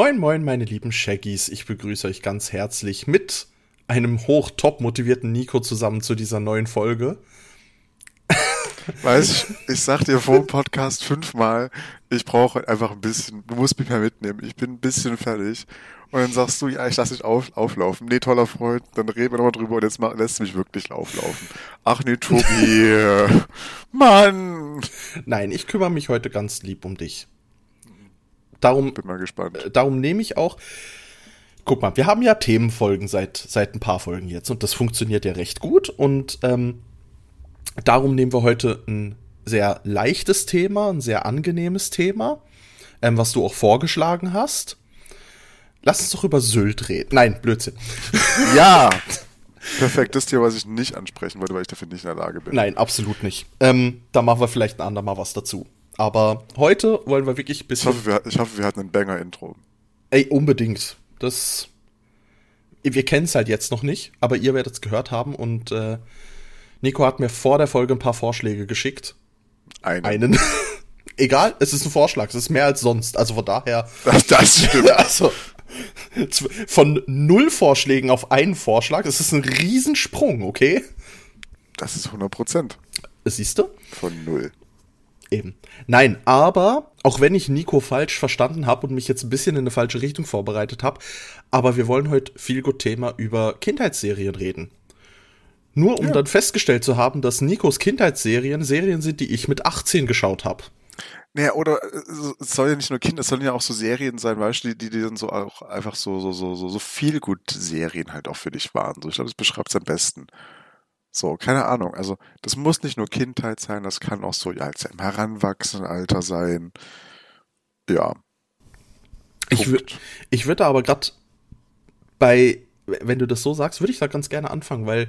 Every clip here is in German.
Moin, moin, meine lieben Shaggies. Ich begrüße euch ganz herzlich mit einem hoch-top motivierten Nico zusammen zu dieser neuen Folge. Weiß ich sag dir vor dem Podcast 5-mal, ich brauche heute einfach ein bisschen, du musst mich mehr mitnehmen, ich bin ein bisschen fertig. Und dann sagst du, ja, ich lass dich auflaufen. Nee, toller Freund, dann reden wir nochmal drüber und lässt du mich wirklich auflaufen. Ach nee, Tobi, Mann! Nein, ich kümmere mich heute ganz lieb um dich. Darum, Bin mal gespannt. darum nehme ich auch. Guck mal, wir haben ja Themenfolgen seit ein paar Folgen jetzt und das funktioniert ja recht gut und darum nehmen wir heute ein sehr leichtes Thema, ein sehr angenehmes Thema, was du auch vorgeschlagen hast. Lass uns doch über Sylt reden. Nein, Blödsinn. Ja! Perfekt, das Thema, was ich nicht ansprechen wollte, weil ich dafür nicht in der Lage bin. Nein, absolut nicht. Da machen wir vielleicht ein andermal was dazu. Aber heute wollen wir wirklich ein Ich bisschen. hoffe, wir hatten ein Banger-Intro. Ey, unbedingt. Wir kennen es halt jetzt noch nicht, aber ihr werdet es gehört haben und Nico hat mir vor der Folge ein paar Vorschläge geschickt. Einen. Egal, es ist ein Vorschlag, es ist mehr als sonst. Also von daher. Das stimmt. Also, von 0 Vorschlägen auf einen Vorschlag, das ist ein Riesensprung, okay? Das ist 100%. Siehst du? Von 0. Eben. Nein, aber, auch wenn ich Nico falsch verstanden habe und mich jetzt ein bisschen in eine falsche Richtung vorbereitet habe, aber wir wollen heute viel gut Thema über Kindheitsserien reden. Nur um dann festgestellt zu haben, dass Nikos Kindheitsserien Serien sind, die ich mit 18 geschaut habe. Naja, oder es soll ja nicht nur Kinder, es sollen ja auch so Serien sein, weißt du, die dann so auch einfach so viel gut Serien halt auch für dich waren. So, ich glaube, das beschreibt es am besten. So, keine Ahnung. Also, das muss nicht nur Kindheit sein, das kann auch so ja, als im Heranwachsenenalter sein. Ja, Punkt. Ich würde aber gerade wenn du das so sagst, würde ich da ganz gerne anfangen, weil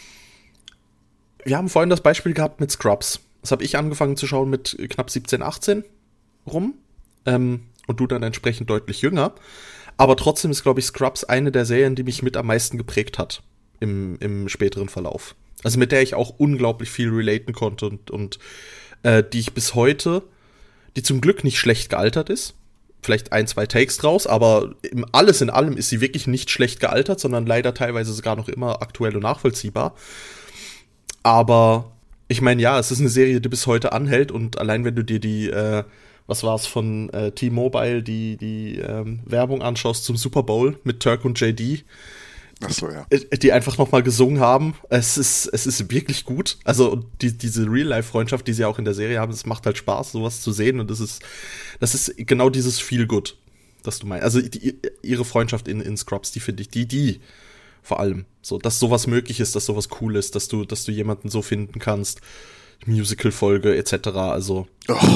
wir haben vorhin das Beispiel gehabt mit Scrubs. Das habe ich angefangen zu schauen mit knapp 17, 18 rum. Und du dann entsprechend deutlich jünger. Aber trotzdem ist, glaube ich, Scrubs eine der Serien, die mich mit am meisten geprägt hat im späteren Verlauf. Also mit der ich auch unglaublich viel relaten konnte und die ich bis heute, die zum Glück nicht schlecht gealtert ist. Vielleicht 1, 2 Takes draus, aber alles in allem ist sie wirklich nicht schlecht gealtert, sondern leider teilweise sogar noch immer aktuell und nachvollziehbar. Aber ich meine, ja, es ist eine Serie, die bis heute anhält und allein wenn du dir was war es von T-Mobile, die Werbung anschaust zum Super Bowl mit Turk und JD, Ach so, ja. die einfach nochmal gesungen haben, es ist wirklich gut. Also diese Real-Life-Freundschaft, die sie auch in der Serie haben, es macht halt Spaß, sowas zu sehen und das ist genau dieses Feel-Good, das du meinst. Also ihre Freundschaft in Scrubs, die finde ich, die vor allem. So, dass sowas möglich ist, dass sowas cool ist, dass du jemanden so finden kannst. Musical-Folge, etc. Also. Oh,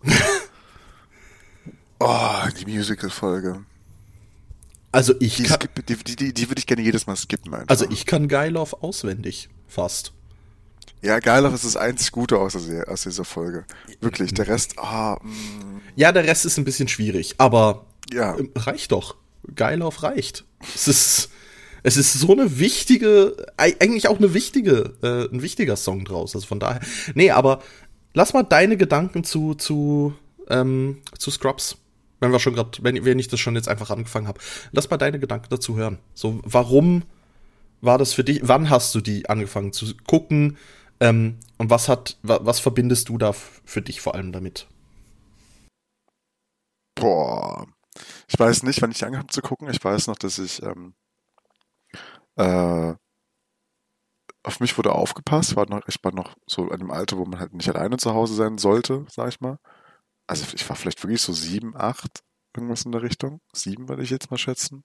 oh die Musical-Folge. Also ich kann. Die würde ich gerne jedes Mal skippen einfach. Also ich kann Guy Love auswendig. Fast. Ja, geil, das ist das einzig Gute aus dieser Folge. Wirklich, der Rest, Ja, der Rest ist ein bisschen schwierig, aber ja. Reicht doch. Guy Love reicht. Es ist so eine wichtige, eigentlich auch ein wichtiger Song draus. Also von daher. Nee, aber lass mal deine Gedanken zu Scrubs. Wenn ich das schon jetzt einfach angefangen habe. Lass mal deine Gedanken dazu hören. So, warum war das für dich? Wann hast du die angefangen zu gucken? Und was verbindest du da für dich vor allem damit? Boah. Ich weiß nicht, wann ich angefangen habe zu gucken. Ich weiß noch, dass äh, auf mich wurde aufgepasst. Ich war noch so in einem Alter, wo man halt nicht alleine zu Hause sein sollte, sag ich mal. Also ich war vielleicht wirklich so 7, 8, irgendwas in der Richtung. 7 würde ich jetzt mal schätzen.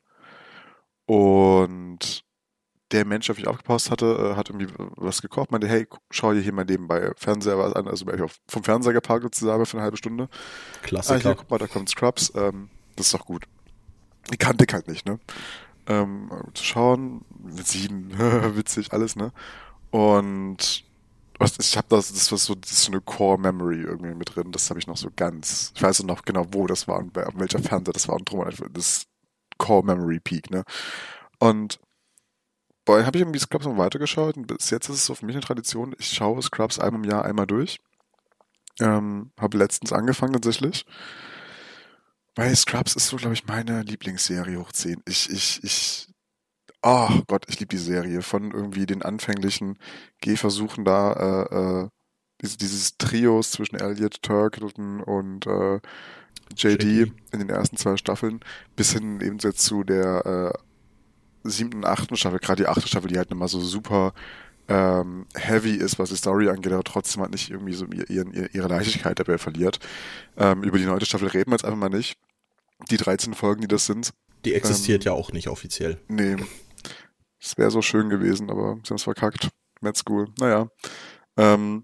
Und der Mensch, auf den ich aufgepasst hatte, hat irgendwie was gekocht, meinte, hey, schau dir hier mal nebenbei Fernseher was an, also bin ich vom Fernseher geparkt sozusagen für eine halbe Stunde. Hier, Klassiker. guck mal, da kommt Scrubs, das ist doch gut. Die kannte ich halt nicht, ne? Zu schauen, mit 7, witzig, alles, ne? Und ich habe das war so, das ist so eine Core-Memory irgendwie mit drin, das habe ich noch so ganz, ich weiß noch genau, wo das war und auf welcher Fernseher das war und drum, das Core-Memory-Peak, ne? Und boah, habe ich irgendwie Scrubs noch weitergeschaut und bis jetzt ist es so für mich eine Tradition, ich schaue Scrubs einmal im Jahr einmal durch. Habe letztens angefangen tatsächlich. Weil Scrubs ist so, glaube ich, meine Lieblingsserie hoch 10. Oh Gott, ich liebe die Serie. Von irgendwie den anfänglichen Gehversuchen da, dieses Trios zwischen Elliot Turkleton und JD JD. in den ersten 2 Staffeln, bis hin eben jetzt zu der 7. und 8. Staffel, gerade die 8. Staffel, die halt nochmal so super heavy ist, was die Story angeht, aber trotzdem halt nicht irgendwie so ihre Leichtigkeit dabei verliert. Über die 9. Staffel reden wir jetzt einfach mal nicht. Die 13 Folgen, die das sind. Die existiert Ähm, ja auch nicht offiziell. nee, es wäre so schön gewesen, aber sie haben es verkackt. Mad School. Naja. Ähm,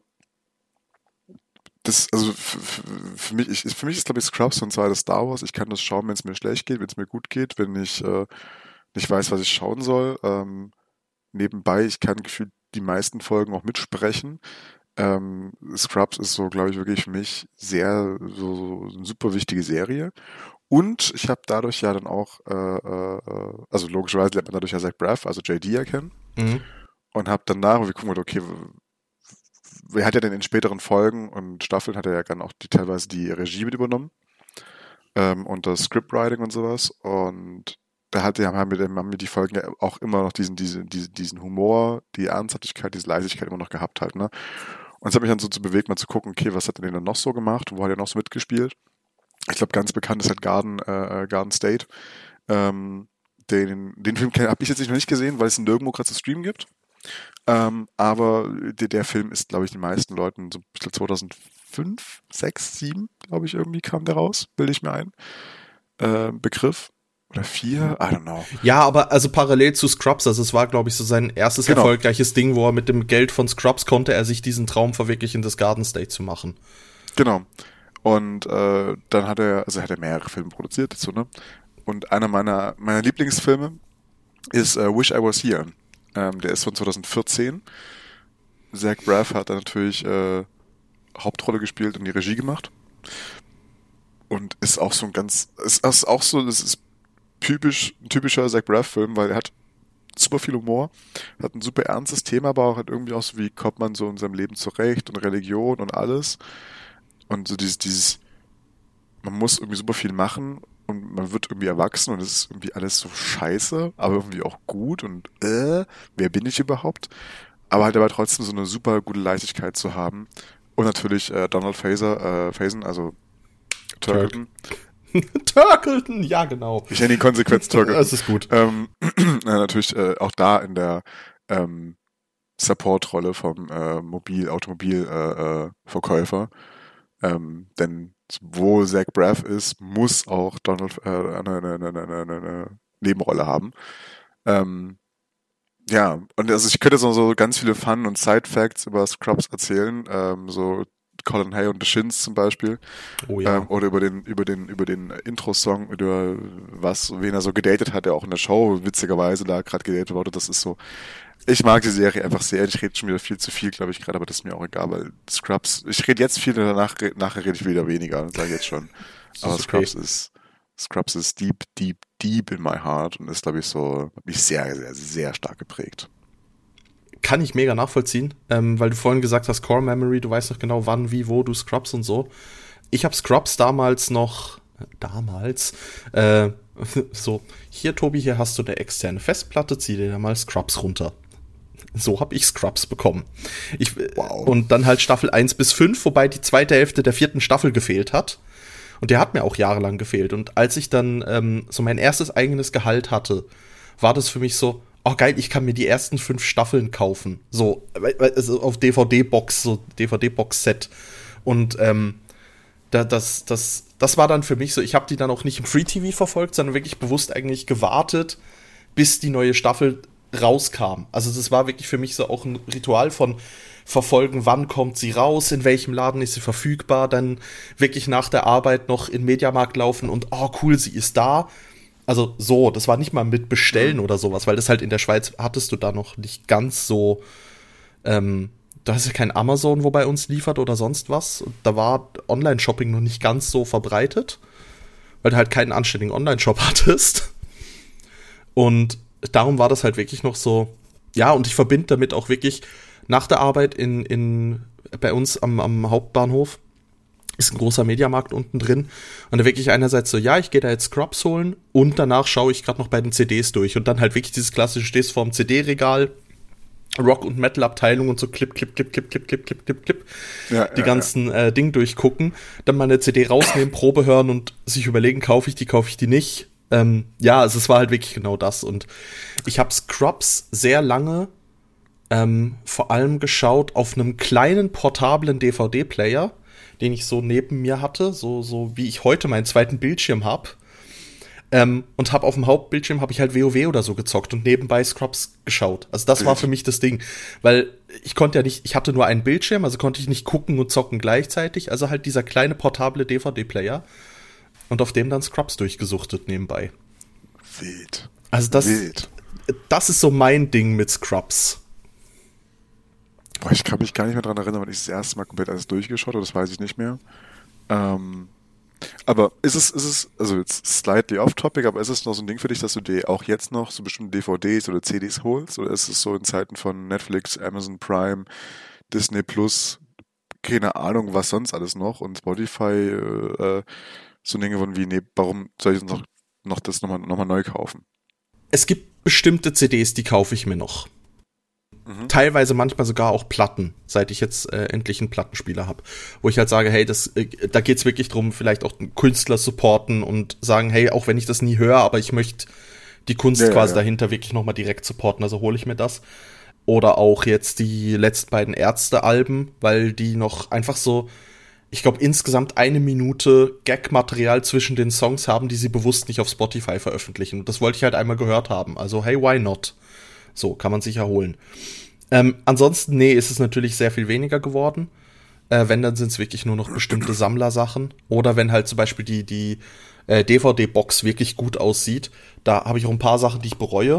also für mich, für mich ist, glaube ich, Scrubs so ein zweites Star Wars. Ich kann das schauen, wenn es mir schlecht geht, wenn es mir gut geht, wenn ich nicht weiß, was ich schauen soll. Nebenbei, ich kann gefühlt die meisten Folgen auch mitsprechen. Scrubs ist so, glaube ich, wirklich für mich so eine super wichtige Serie. Und ich habe dadurch ja dann auch, also logischerweise lernt man dadurch ja Zach Braff, also JD erkennen. Mhm. Und habe danach, wir gucken, okay, wer hat ja denn in späteren Folgen und Staffeln hat er ja dann auch teilweise die Regie mit übernommen und das Scriptwriting und sowas. Und haben wir die Folgen ja auch immer noch diesen Humor, die Ernsthaftigkeit, diese Leisigkeit immer noch gehabt halt, ne? Und es hat mich dann so zu bewegt, mal zu gucken, okay, was hat er denn dann noch so gemacht? Wo hat er noch so mitgespielt? Ich glaube, ganz bekannt ist halt Garden State. Den Film habe ich jetzt noch nicht gesehen, weil es ihn nirgendwo gerade zu streamen gibt. Aber der Film ist, glaube ich, den meisten Leuten, so ich glaube 2005, 6, 7, glaube ich, irgendwie kam der raus, bilde ich mir ein. Begriff. Oder 4, I don't know. Ja, aber also parallel zu Scrubs, also es war, glaube ich, so sein erstes Genau, erfolgreiches Ding, wo er mit dem Geld von Scrubs konnte er sich diesen Traum verwirklichen, das Garden State zu machen. genau. Und dann hat er mehrere Filme produziert dazu, ne? Und einer meiner Lieblingsfilme ist Wish I Was Here. Der ist von 2014. Zach Braff hat da natürlich Hauptrolle gespielt und die Regie gemacht. Und ist auch so das ist ein typischer Zach Braff-Film, weil er hat super viel Humor, hat ein super ernstes Thema, aber auch hat irgendwie auch so, wie kommt man so in seinem Leben zurecht und Religion und alles. Und so man muss irgendwie super viel machen und man wird irgendwie erwachsen und es ist irgendwie alles so scheiße, aber irgendwie auch gut und wer bin ich überhaupt? Aber halt aber trotzdem so eine super gute Leichtigkeit zu haben. Und natürlich Donald Faison, also Turk. Turkleton. Turkleton, ja, genau. Ich nenne ihn konsequent Turkleton. Das ist gut. Natürlich auch da in der Support-Rolle vom Automobilverkäufer. Denn wo Zach Braff ist, muss auch Donald eine Nebenrolle haben. Ja, und also ich könnte jetzt noch so ganz viele Fun- und Side-Facts über Scrubs erzählen, so Colin Hay und The Shins zum Beispiel, Oh ja. oder über den Intro-Song, über wen er so gedatet hat, der auch in der Show witzigerweise da gerade gedatet wurde. Das ist so, ich mag die Serie einfach sehr. Ich rede schon wieder viel zu viel, glaube ich, gerade, aber das ist mir auch egal, weil Scrubs, ich rede jetzt viel, nachher rede ich wieder weniger, sage ich jetzt schon. Das Aber ist okay. Scrubs ist deep, deep, deep in my heart und ist, glaube ich, so, hat mich sehr, sehr, sehr stark geprägt. Kann ich mega nachvollziehen, weil du vorhin gesagt hast, Core Memory, du weißt noch genau wann, wie, wo du Scrubs und so. Ich habe Scrubs damals, so, hier Tobi, hier hast du eine externe Festplatte, zieh dir da mal Scrubs runter. So habe ich Scrubs bekommen. Wow. Und dann halt Staffel 1 bis 5, wobei die zweite Hälfte der 4. Staffel gefehlt hat. Und der hat mir auch jahrelang gefehlt. Und als ich dann so mein erstes eigenes Gehalt hatte, war das für mich so, oh geil, ich kann mir die ersten 5 Staffeln kaufen. So, also auf DVD-Box, so DVD-Box-Set. Und das war dann für mich so, ich habe die dann auch nicht im Free-TV verfolgt, sondern wirklich bewusst eigentlich gewartet, bis die neue Staffel rauskam. Also das war wirklich für mich so auch ein Ritual von verfolgen, wann kommt sie raus, in welchem Laden ist sie verfügbar, dann wirklich nach der Arbeit noch in den Mediamarkt laufen und oh cool, sie ist da. Also so, das war nicht mal mit Bestellen oder sowas, weil das halt in der Schweiz hattest du da noch nicht ganz so, da ist ja kein Amazon, wo bei uns liefert oder sonst was. Und da war Online-Shopping noch nicht ganz so verbreitet, weil du halt keinen anständigen Online-Shop hattest. Und darum war das halt wirklich noch so, ja, und ich verbinde damit auch wirklich nach der Arbeit bei uns am Hauptbahnhof Ist ein großer Mediamarkt unten drin. Und da wirklich einerseits so, ja, ich gehe da jetzt Scrubs holen und danach schaue ich gerade noch bei den CDs durch. Und dann halt wirklich dieses klassische, stehst vorm CD-Regal, Rock- und Metal-Abteilung und so Clip, Clip, Clip, Clip, Clip, Clip, Clip, Clip, Clip, die ganzen Dinge durchgucken, dann mal eine CD rausnehmen, Probe hören und sich überlegen, kaufe ich die nicht. Ja, also es war halt wirklich genau das. Und ich habe Scrubs sehr lange vor allem geschaut auf einem kleinen portablen DVD-Player, den ich so neben mir hatte, so wie ich heute meinen zweiten Bildschirm habe. Und habe auf dem Hauptbildschirm habe ich halt WoW oder so gezockt und nebenbei Scrubs geschaut. Also das war für mich das Ding, weil ich konnte ja nicht, ich hatte nur einen Bildschirm, also konnte ich nicht gucken und zocken gleichzeitig. Also halt dieser kleine portable DVD-Player und auf dem dann Scrubs durchgesuchtet nebenbei. Wild. Also das ist so mein Ding mit Scrubs. Boah, ich kann mich gar nicht mehr dran erinnern, weil ich das erste Mal komplett alles durchgeschaut habe, das weiß ich nicht mehr. Aber ist es, also jetzt slightly off-topic, aber ist es noch so ein Ding für dich, dass du dir auch jetzt noch so bestimmte DVDs oder CDs holst? Oder ist es so in Zeiten von Netflix, Amazon Prime, Disney Plus, keine Ahnung, was sonst alles noch und Spotify, so Dinge von wie, nee, warum soll ich noch das nochmal neu kaufen? Es gibt bestimmte CDs, die kaufe ich mir noch. Teilweise manchmal sogar auch Platten, seit ich jetzt endlich einen Plattenspieler habe. Wo ich halt sage, hey, da geht's wirklich drum, vielleicht auch einen Künstler supporten und sagen, hey, auch wenn ich das nie höre, aber ich möchte die Kunst quasi dahinter wirklich nochmal direkt supporten, also hole ich mir das. Oder auch jetzt die letzten beiden Ärzte-Alben, weil die noch einfach so, ich glaube, insgesamt 1 Minute Gag-Material zwischen den Songs haben, die sie bewusst nicht auf Spotify veröffentlichen. Und das wollte ich halt einmal gehört haben. Also, hey, why not? So, kann man sich erholen. Ansonsten, nee, ist es natürlich sehr viel weniger geworden. Wenn, dann sind es wirklich nur noch bestimmte Sammlersachen. Oder wenn halt zum Beispiel die DVD-Box wirklich gut aussieht. Da habe ich auch ein paar Sachen, die ich bereue.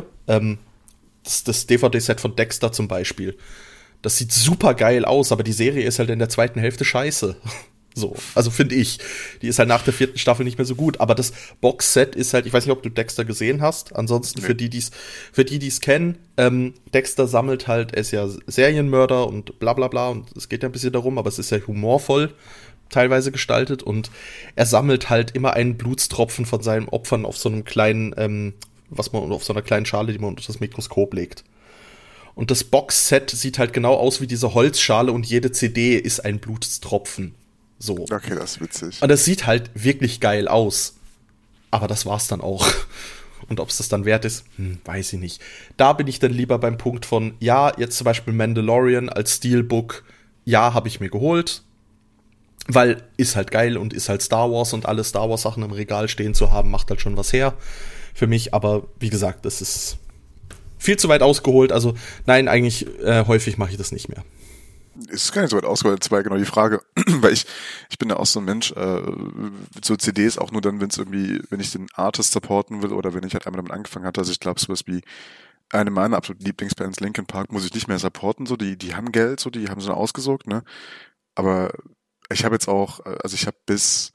Das DVD-Set von Dexter zum Beispiel. Das sieht super geil aus, aber die Serie ist halt in der zweiten Hälfte scheiße. So, also finde ich. Die ist halt nach der 4. Staffel nicht mehr so gut. Aber das Boxset ist halt, ich weiß nicht, ob du Dexter gesehen hast. Ansonsten, für die, die es kennen, Dexter sammelt halt, er ist ja Serienmörder und bla bla bla. Und es geht ja ein bisschen darum, aber es ist ja humorvoll teilweise gestaltet. Und er sammelt halt immer einen Blutstropfen von seinen Opfern auf so einem kleinen, was man auf so einer kleinen Schale, die man unter das Mikroskop legt. Und das Boxset sieht halt genau aus wie diese Holzschale und jede CD ist ein Blutstropfen. So. Okay, das ist witzig. Und das sieht halt wirklich geil aus. Aber das war's dann auch. Und ob es das dann wert ist, weiß ich nicht. Da bin ich dann lieber beim Punkt von, ja, jetzt zum Beispiel Mandalorian als Steelbook, ja, habe ich mir geholt. Weil ist halt geil und ist halt Star Wars und alle Star Wars Sachen im Regal stehen zu haben, macht halt schon was her für mich. Aber wie gesagt, das ist viel zu weit ausgeholt. Also nein, eigentlich häufig mache ich das nicht mehr. Ist gar nicht so weit ausgeholt, das war genau die Frage, weil ich bin ja auch so ein Mensch, so CDs auch nur dann, wenn ich den Artist supporten will oder wenn ich halt einmal damit angefangen hatte, also ich glaube sowas wie eine meiner absoluten Lieblingsbands, Linkin Park, muss ich nicht mehr supporten, so, die haben Geld, so, die haben so ausgesorgt, ne, aber ich habe jetzt auch, also ich habe bis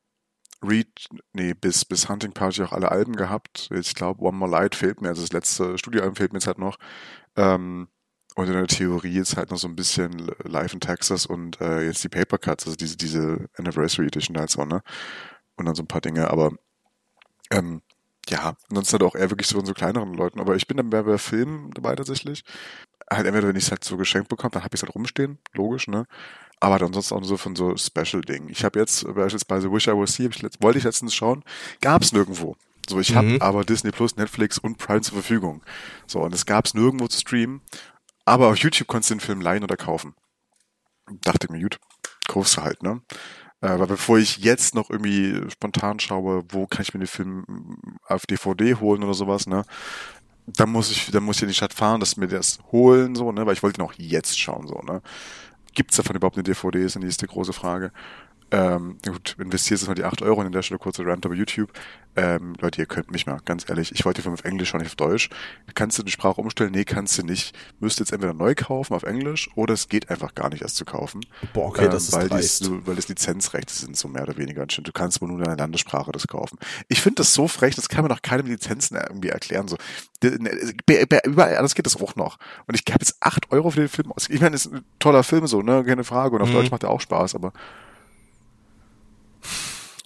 Hunting Party auch alle Alben gehabt, ich glaube One More Light fehlt mir, also das letzte Studioalbum fehlt mir jetzt halt noch, und in der Theorie ist halt noch so ein bisschen Live in Texas und jetzt die Paper Cuts, also diese Anniversary Edition halt so, ne? Und dann so ein paar Dinge, aber ja, ansonsten halt auch eher wirklich so von so kleineren Leuten. Aber ich bin dann bei Filmen dabei tatsächlich. Halt entweder, wenn ich es halt so geschenkt bekomme, dann habe ich es halt rumstehen, logisch, ne? Aber dann sonst auch nur so von so Special-Dingen. Ich habe jetzt beispielsweise Wish I Was Here, wollte ich letztens schauen, gab's nirgendwo. So, ich habe aber Disney Plus, Netflix und Prime zur Verfügung. So, und es gab's nirgendwo zu streamen. Aber auf YouTube konntest du den Film leihen oder kaufen. Dachte ich mir, gut, kaufst du halt, ne? Weil bevor ich jetzt noch irgendwie spontan schaue, wo kann ich mir den Film auf DVD holen oder sowas, ne? Dann muss ich in die Stadt fahren, dass mir das holen, so, ne? Weil ich wollte ihn auch jetzt schauen, so, ne? Gibt's davon überhaupt eine DVD? Ist die große Frage. Gut, investierst jetzt mal die 8 Euro und an der Stelle kurze Rant über YouTube. Leute, ihr könnt mich mal, ganz ehrlich, ich wollte den Film auf Englisch schauen, nicht auf Deutsch. Kannst du die Sprache umstellen? Nee, kannst du nicht. Müsst jetzt entweder neu kaufen auf Englisch oder es geht einfach gar nicht erst zu kaufen. Boah, okay, das ist dreist. Weil das Lizenzrechte sind so mehr oder weniger. Du kannst wohl nur in deiner Landessprache das kaufen. Ich finde das so frech, das kann mir doch keinem Lizenzen irgendwie erklären. So. Überall anders geht das auch noch. Und ich habe jetzt 8 Euro für den Film aus. Ich meine, das ist ein toller Film so, ne, keine Frage. Und auf Deutsch macht er auch Spaß, aber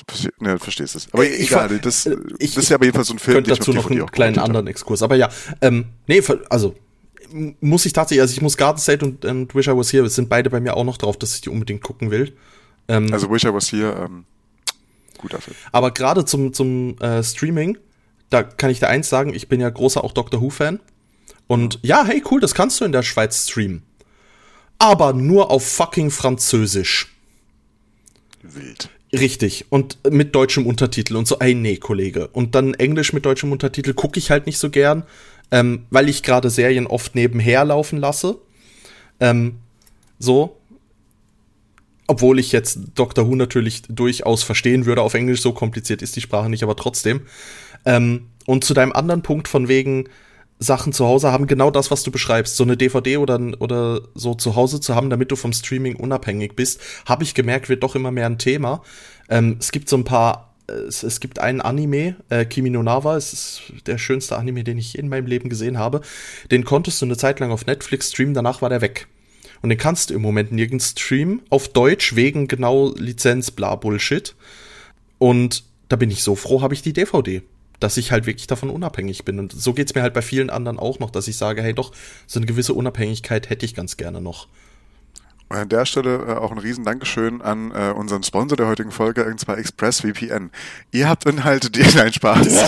Verstehst es. Aber egal, das ist ja aber jedenfalls so ein Film, den ich dazu noch einen kleinen anderen Exkurs. Aber ja, also muss ich tatsächlich, also ich muss Garden State und Wish I Was Here, es sind beide bei mir auch noch drauf, dass ich die unbedingt gucken will. Also Wish I Was Here, guter Film. Aber gerade zum Streaming, da kann ich dir eins sagen, ich bin ja großer auch Doctor Who-Fan. Und ja, hey, cool, das kannst du in der Schweiz streamen. Aber nur auf fucking Französisch. Wild. Richtig. Und mit deutschem Untertitel und so, ey, nee, Kollege. Und dann Englisch mit deutschem Untertitel gucke ich halt nicht so gern, weil ich gerade Serien oft nebenher laufen lasse. So. Obwohl ich jetzt Doctor Who natürlich durchaus verstehen würde auf Englisch, so kompliziert ist die Sprache nicht, aber trotzdem. Und zu deinem anderen Punkt von wegen Sachen zu Hause haben, genau das, was du beschreibst, so eine DVD oder so zu Hause zu haben, damit du vom Streaming unabhängig bist, habe ich gemerkt, wird doch immer mehr ein Thema. Es gibt so ein paar, es gibt einen Anime, Kimi no Nawa, es ist der schönste Anime, den ich je in meinem Leben gesehen habe. Den konntest du eine Zeit lang auf Netflix streamen, danach war der weg. Und den kannst du im Moment nirgends streamen, auf Deutsch, wegen genau Lizenz, bla Bullshit. Und da bin ich so froh, habe ich die DVD. Dass ich halt wirklich davon unabhängig bin. Und so geht's mir halt bei vielen anderen auch noch, dass ich sage, hey doch, so eine gewisse Unabhängigkeit hätte ich ganz gerne noch. Und an der Stelle auch ein riesen Dankeschön an unseren Sponsor der heutigen Folge, und zwar ExpressVPN. Ihr habt Inhalte, die einen Spaß.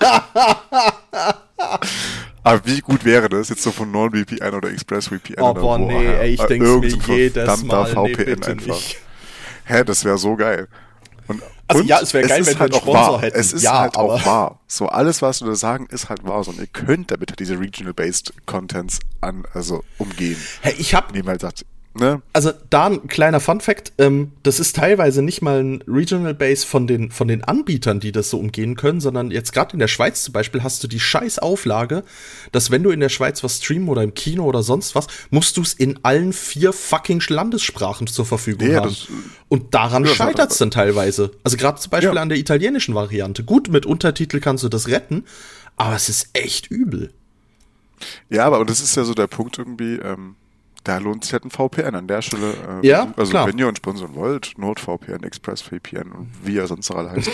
Aber wie gut wäre das jetzt so von NordVPN oder ExpressVPN? Oh boah, nee, ey, ich denke mir jedes Mal, VPN bitte einfach. nicht. Hä, das wäre so geil. Also ja, es wäre geil, wenn wir einen Sponsor hätten. Es ist ja, halt auch wahr. So, alles, was wir da sagen, ist halt wahr. So, und ihr könnt damit diese Regional-Based Contents umgehen. Hey, ich hab... Niemand sagt, ne? Also da ein kleiner Funfact, das ist teilweise nicht mal ein Regional Base von den Anbietern, die das so umgehen können, sondern jetzt gerade in der Schweiz zum Beispiel hast du die scheiß Auflage, dass wenn du in der Schweiz was streamen oder im Kino oder sonst was, musst du es in allen 4 fucking Landessprachen zur Verfügung haben. Und daran scheitert es dann teilweise. Also gerade zum Beispiel an der italienischen Variante. Gut, mit Untertitel kannst du das retten, aber es ist echt übel. Ja, aber und das ist ja so der Punkt irgendwie, da lohnt sich halt ein VPN an der Stelle. Ja, also klar. wenn ihr uns sponsern wollt, NordVPN, ExpressVPN und wie ihr sonst noch alle heißt.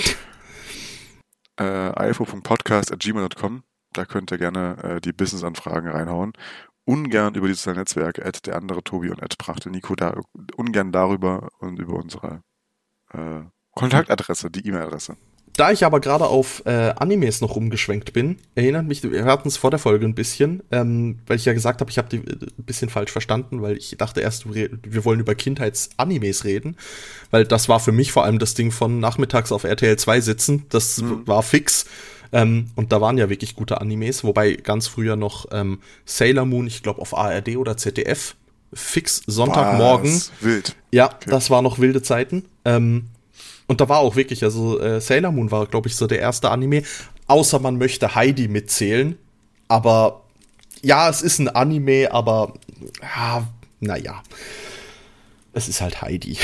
ifo.podcast@gmail.com, da könnt ihr gerne die Business-Anfragen reinhauen. Ungern über die sozialen Netzwerke, der andere Tobi und @Prachtel-Nico, da ungern darüber und über unsere Kontaktadresse, die E-Mail-Adresse. Da ich aber gerade auf Animes noch rumgeschwenkt bin, erinnert mich, wir hatten es vor der Folge ein bisschen, weil ich ja gesagt habe, ich habe die ein bisschen falsch verstanden, weil ich dachte erst, wir wollen über Kindheits-Animes reden, weil das war für mich vor allem das Ding von nachmittags auf RTL 2 sitzen, das war fix. Und da waren ja wirklich gute Animes, wobei ganz früher noch Sailor Moon, ich glaube auf ARD oder ZDF, fix Sonntagmorgen. Wild. Ja, okay. Das war noch wilde Zeiten. Und da war auch wirklich, also Sailor Moon war, glaube ich, so der erste Anime. Außer man möchte Heidi mitzählen. Aber ja, es ist ein Anime, aber ja, naja. Es ist halt Heidi.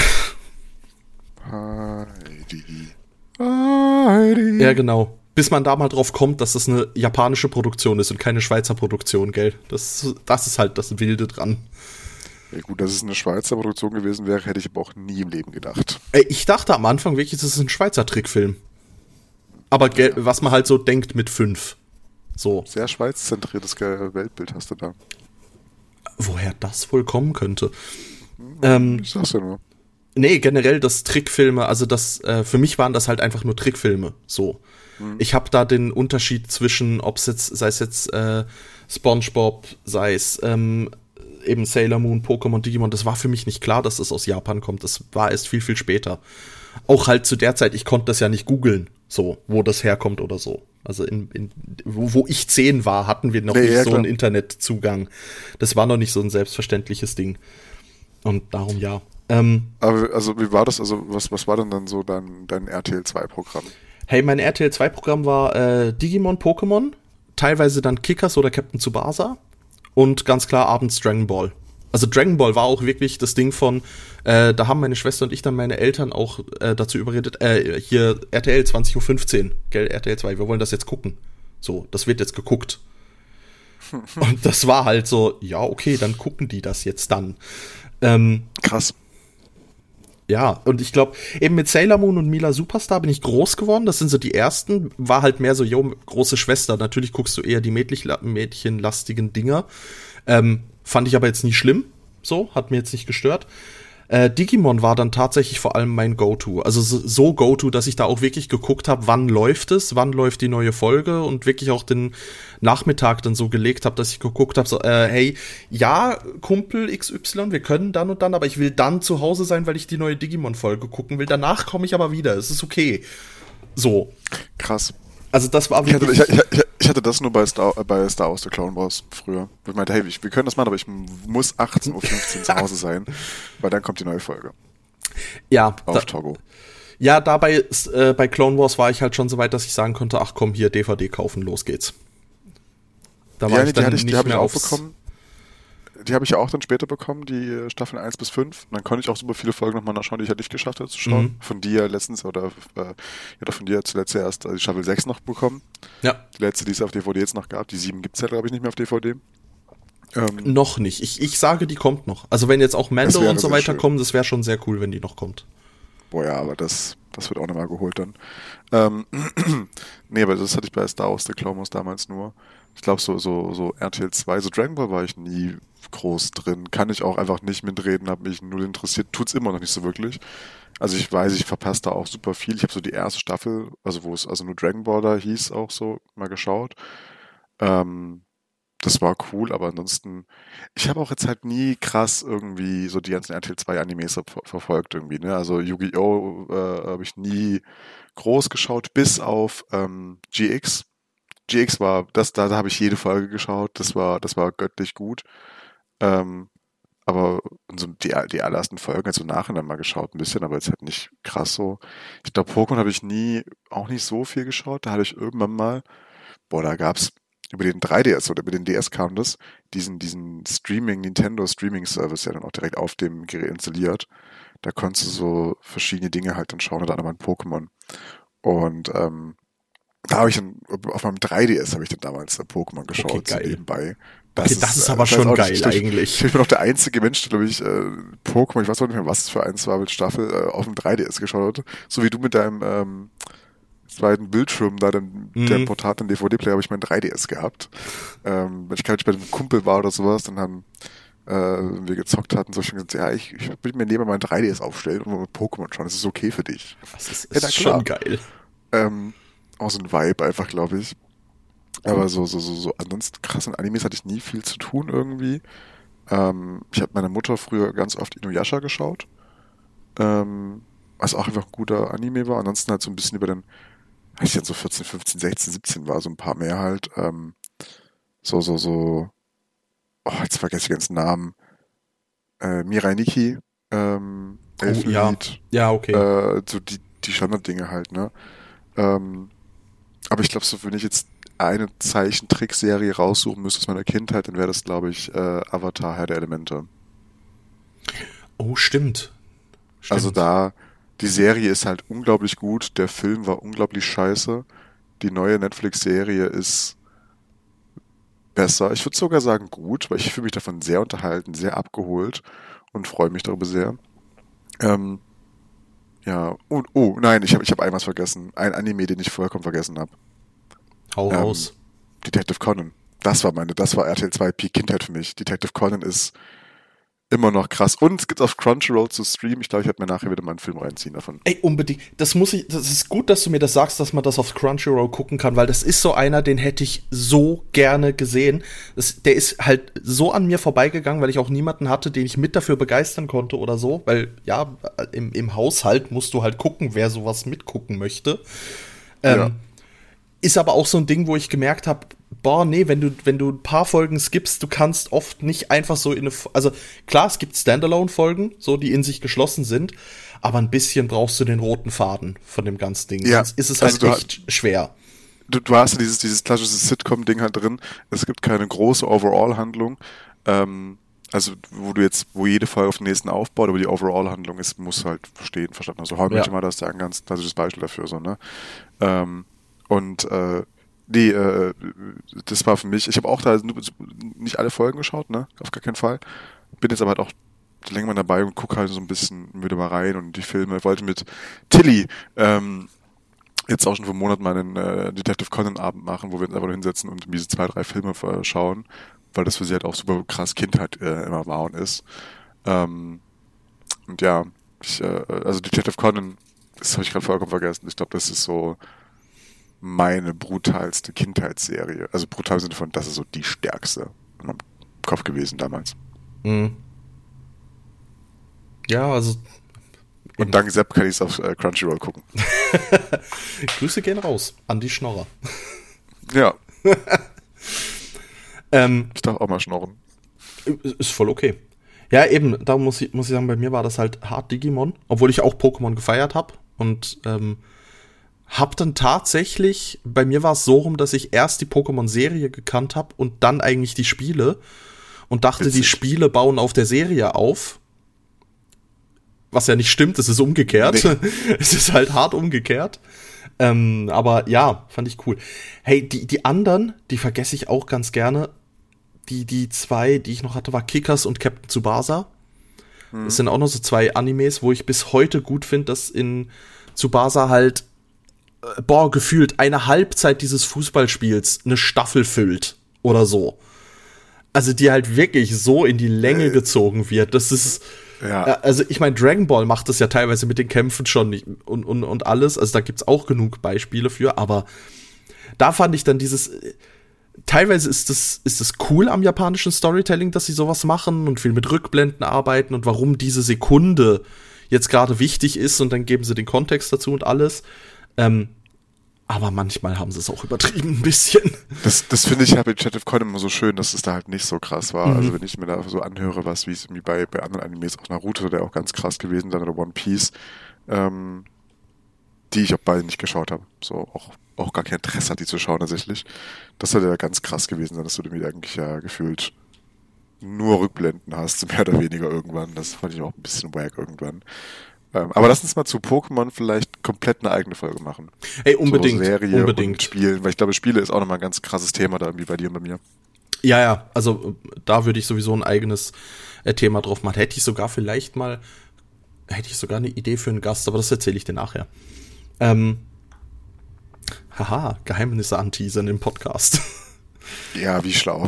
Heidi. Ja, genau. Bis man da mal drauf kommt, dass das eine japanische Produktion ist und keine Schweizer Produktion, gell? Das ist halt das Wilde dran. Ja gut, dass es eine Schweizer Produktion gewesen wäre, hätte ich aber auch nie im Leben gedacht. Ich dachte am Anfang wirklich, das ist ein Schweizer Trickfilm. Aber was man halt so denkt mit 5. So. Sehr schweizzentriertes Weltbild hast du da. Woher das wohl kommen könnte? Ich sag's ja nur. Nee, generell das Trickfilme, also das, für mich waren das halt einfach nur Trickfilme, so. Ich habe da den Unterschied zwischen, sei es jetzt SpongeBob, sei es eben Sailor Moon, Pokémon, Digimon, das war für mich nicht klar, dass das aus Japan kommt. Das war erst viel, viel später. Auch halt zu der Zeit, ich konnte das ja nicht googeln, so, wo das herkommt oder so. Also wo ich 10 war, hatten wir noch nicht so einen Internetzugang. Das war noch nicht so ein selbstverständliches Ding. Und darum ja. Aber also wie war das? Also was war denn dann so dein RTL 2-Programm? Hey, mein RTL 2-Programm war Digimon, Pokémon, teilweise dann Kickers oder Captain Tsubasa. Und ganz klar abends Dragon Ball. Also Dragon Ball war auch wirklich das Ding von, da haben meine Schwester und ich dann meine Eltern auch dazu überredet, hier RTL 20.15 Uhr, gell, RTL 2, wir wollen das jetzt gucken. So, das wird jetzt geguckt. Und das war halt so, ja, okay, dann gucken die das jetzt dann. Krass. Ja, und ich glaube, eben mit Sailor Moon und Mila Superstar bin ich groß geworden. Das sind so die ersten. War halt mehr so, jo, große Schwester. Natürlich guckst du eher die mädchenlastigen Dinger. Fand ich aber jetzt nie schlimm. So, hat mir jetzt nicht gestört. Digimon war dann tatsächlich vor allem mein Go-To. Also so Go-To, dass ich da auch wirklich geguckt habe, wann läuft die neue Folge und wirklich auch den Nachmittag dann so gelegt habe, dass ich geguckt habe, so, hey, ja, Kumpel XY, wir können dann und dann, aber ich will dann zu Hause sein, weil ich die neue Digimon-Folge gucken will. Danach komme ich aber wieder, es ist okay. So. Krass. Also das war wirklich... Ich hatte das nur bei Star Wars The Clone Wars früher. Ich meinte, hey, wir können das machen, aber ich muss 18:15 Uhr zu Hause sein, weil dann kommt die neue Folge. Ja. Auf Togo. Ja, dabei bei Clone Wars war ich halt schon so weit, dass ich sagen konnte, ach komm, hier DVD kaufen, los geht's. Da war ich dann die habe ich auch bekommen. Die habe ich ja auch dann später bekommen, die Staffeln 1 bis 5. Und dann konnte ich auch super viele Folgen nochmal nachschauen, die ich halt nicht geschafft habe zu schauen. Mhm. Von dir letztens von dir zuletzt erst die Staffel 6 noch bekommen. Ja. Die letzte, die es auf DVD jetzt noch gab. Die 7 gibt's ja, glaube ich, nicht mehr auf DVD. Noch nicht. Ich sage, die kommt noch. Also wenn jetzt auch Mando und so weiter kommen, das wäre schon sehr cool, wenn die noch kommt. Boah, ja, aber das wird auch nochmal geholt dann. Nee, aber das hatte ich bei Star Wars The Clone Wars damals nur. Ich glaube, so RTL 2, so Dragon Ball war ich nie groß drin. Kann ich auch einfach nicht mitreden, habe mich null interessiert. Tut's immer noch nicht so wirklich. Also ich weiß, ich verpasse da auch super viel. Ich habe so die erste Staffel, also wo es also nur Dragon Ball da hieß, auch so mal geschaut. Das war cool, aber ansonsten, ich habe auch jetzt halt nie krass irgendwie so die ganzen RTL 2 Animes verfolgt irgendwie, ne? Also Yu-Gi-Oh! Habe ich nie groß geschaut, bis auf GX. GX war, da habe ich jede Folge geschaut, das war göttlich gut. Aber so die allerersten Folgen halt so nachhinein mal geschaut, ein bisschen, aber jetzt halt nicht krass so. Ich glaube, Pokémon habe ich auch nicht so viel geschaut. Da hatte ich irgendwann mal, da gab's über den 3DS oder über den DS kam das, diesen Nintendo Streaming Service ja dann auch direkt auf dem Gerät installiert. Da konntest du so verschiedene Dinge halt dann schauen, oder anderem Pokémon. Und da habe ich dann, auf meinem 3DS habe ich dann damals Pokémon geschaut, okay, so nebenbei. Das ist aber schon geil eigentlich. Ich bin auch der einzige Mensch, der, glaube ich, Pokémon, ich weiß auch nicht mehr, was es für eins war, mit Staffel, auf dem 3DS geschaut hat. So wie du mit deinem zweiten Bildschirm, da dann der portablen DVD-Player, habe ich meinen 3DS gehabt. Wenn ich gerade bei einem Kumpel war oder sowas, dann haben wir gezockt hatten, so ich gesagt, ja, ich will mir neben meinen 3DS aufstellen und mal mit Pokémon schauen, das ist okay für dich. Das ist schon geil. Auch so ein Vibe einfach, glaube ich. Aber so ansonsten krassen Animes hatte ich nie viel zu tun irgendwie. Ich habe meiner Mutter früher ganz oft Inuyasha geschaut. Was auch einfach ein guter Anime war. Ansonsten halt so ein bisschen über den, als ich dann so 14, 15, 16, 17 war, so ein paar mehr halt. Jetzt vergesse ich den ganzen Namen. Mirai Nikki, Elfenlied. Ja, okay. So die Standarddinge halt, ne? Aber ich glaube, so wenn ich jetzt eine Zeichentrickserie raussuchen müsste aus meiner Kindheit, dann wäre das, glaube ich, Avatar, Herr der Elemente. Oh, stimmt. Also die Serie ist halt unglaublich gut, der Film war unglaublich scheiße, die neue Netflix-Serie ist besser. Ich würde sogar sagen gut, weil ich fühle mich davon sehr unterhalten, sehr abgeholt und freue mich darüber sehr. Ja, nein, ich hab ein was vergessen. Ein Anime, den ich vollkommen vergessen habe. Hau raus. Detective Conan. Das war RTL 2 Peak Kindheit für mich. Detective Conan ist immer noch krass. Und es gibt auf Crunchyroll zu streamen. Ich glaube, ich werde mir nachher wieder mal einen Film reinziehen davon. Ey, unbedingt. Das ist gut, dass du mir das sagst, dass man das auf Crunchyroll gucken kann, weil das ist so einer, den hätte ich so gerne gesehen. Der ist halt so an mir vorbeigegangen, weil ich auch niemanden hatte, den ich mit dafür begeistern konnte oder so. Weil, ja, im Haushalt musst du halt gucken, wer sowas mitgucken möchte. Ja. Ist aber auch so ein Ding, wo ich gemerkt habe, nee, wenn du ein paar Folgen skippst, du kannst oft nicht einfach so also klar, es gibt Standalone-Folgen, so die in sich geschlossen sind, aber ein bisschen brauchst du den roten Faden von dem ganzen Ding. Ja, sonst ist es halt echt schwer. Du hast ja dieses klassische Sitcom-Ding halt drin. Es gibt keine große Overall-Handlung. Also wo jede Folge auf den nächsten aufbaut, aber die Overall-Handlung muss halt verstanden. Also How I Met Your Mother ist ja ein ganz klassisches Beispiel dafür, so, ne? Das war für mich, ich habe auch da nicht alle Folgen geschaut, ne? Auf gar keinen Fall. Bin jetzt aber halt auch länger mal dabei und gucke halt so ein bisschen wieder mal rein und die Filme. Ich wollte mit Tilly jetzt auch schon vor einem Monat mal einen Detective Conan Abend machen, wo wir uns einfach nur hinsetzen und diese 2, 3 Filme schauen, weil das für sie halt auch super krass Kindheit immer war und ist. Und ja, also Detective Conan, das habe ich gerade vollkommen vergessen. Ich glaube, das ist so meine brutalste Kindheitsserie. Also brutal im Sinne von, das ist so die stärkste in meinem Kopf gewesen damals. Mhm. Ja, also. Und dank Sepp kann ich es auf Crunchyroll gucken. Grüße gehen raus an die Schnorrer. Ja. Ich darf auch mal schnorren. Ist voll okay. Ja, eben, da muss ich sagen, bei mir war das halt hart Digimon, obwohl ich auch Pokémon gefeiert habe. Und hab dann tatsächlich, bei mir war es so rum, dass ich erst die Pokémon-Serie gekannt habe und dann eigentlich die Spiele. Und dachte, Witzig. die Spiele bauen auf der Serie auf. Was ja nicht stimmt, es ist umgekehrt. Nee. Es ist halt hart umgekehrt. Aber ja, fand ich cool. Hey, die anderen, die vergesse ich auch ganz gerne. Die 2, die ich noch hatte, war Kickers und Captain Tsubasa. Das sind auch noch so 2 Animes, wo ich bis heute gut finde, dass in Tsubasa halt gefühlt eine Halbzeit dieses Fußballspiels eine Staffel füllt oder so. Also die halt wirklich so in die Länge gezogen wird. Das ist also ich meine, Dragon Ball macht das ja teilweise mit den Kämpfen schon und alles. Also da gibt's auch genug Beispiele für. Aber da fand ich dann teilweise ist das cool am japanischen Storytelling, dass sie sowas machen und viel mit Rückblenden arbeiten und warum diese Sekunde jetzt gerade wichtig ist und dann geben sie den Kontext dazu und alles. Aber manchmal haben sie es auch übertrieben ein bisschen. Das finde ich halt bei Detective Conan immer so schön, dass es da halt nicht so krass war. Also wenn ich mir da so anhöre, wie es irgendwie bei anderen Animes, auch Naruto, der auch ganz krass gewesen sein, oder One Piece, die ich auch beide nicht geschaut habe. So auch gar kein Interesse hat, die zu schauen tatsächlich. Das soll ja ganz krass gewesen sein, dass du damit eigentlich ja gefühlt nur Rückblenden hast, mehr oder weniger irgendwann. Das fand ich auch ein bisschen wack irgendwann. Aber lass uns mal zu Pokémon vielleicht komplett eine eigene Folge machen. Ey, unbedingt. So Serie unbedingt. Und Spielen, weil ich glaube, Spiele ist auch nochmal ein ganz krasses Thema da irgendwie bei dir und bei mir. Ja, also da würde ich sowieso ein eigenes Thema drauf machen. Hätte ich sogar eine Idee für einen Gast, aber das erzähle ich dir nachher. Geheimnisse anteasern im Podcast. Ja, wie schlau.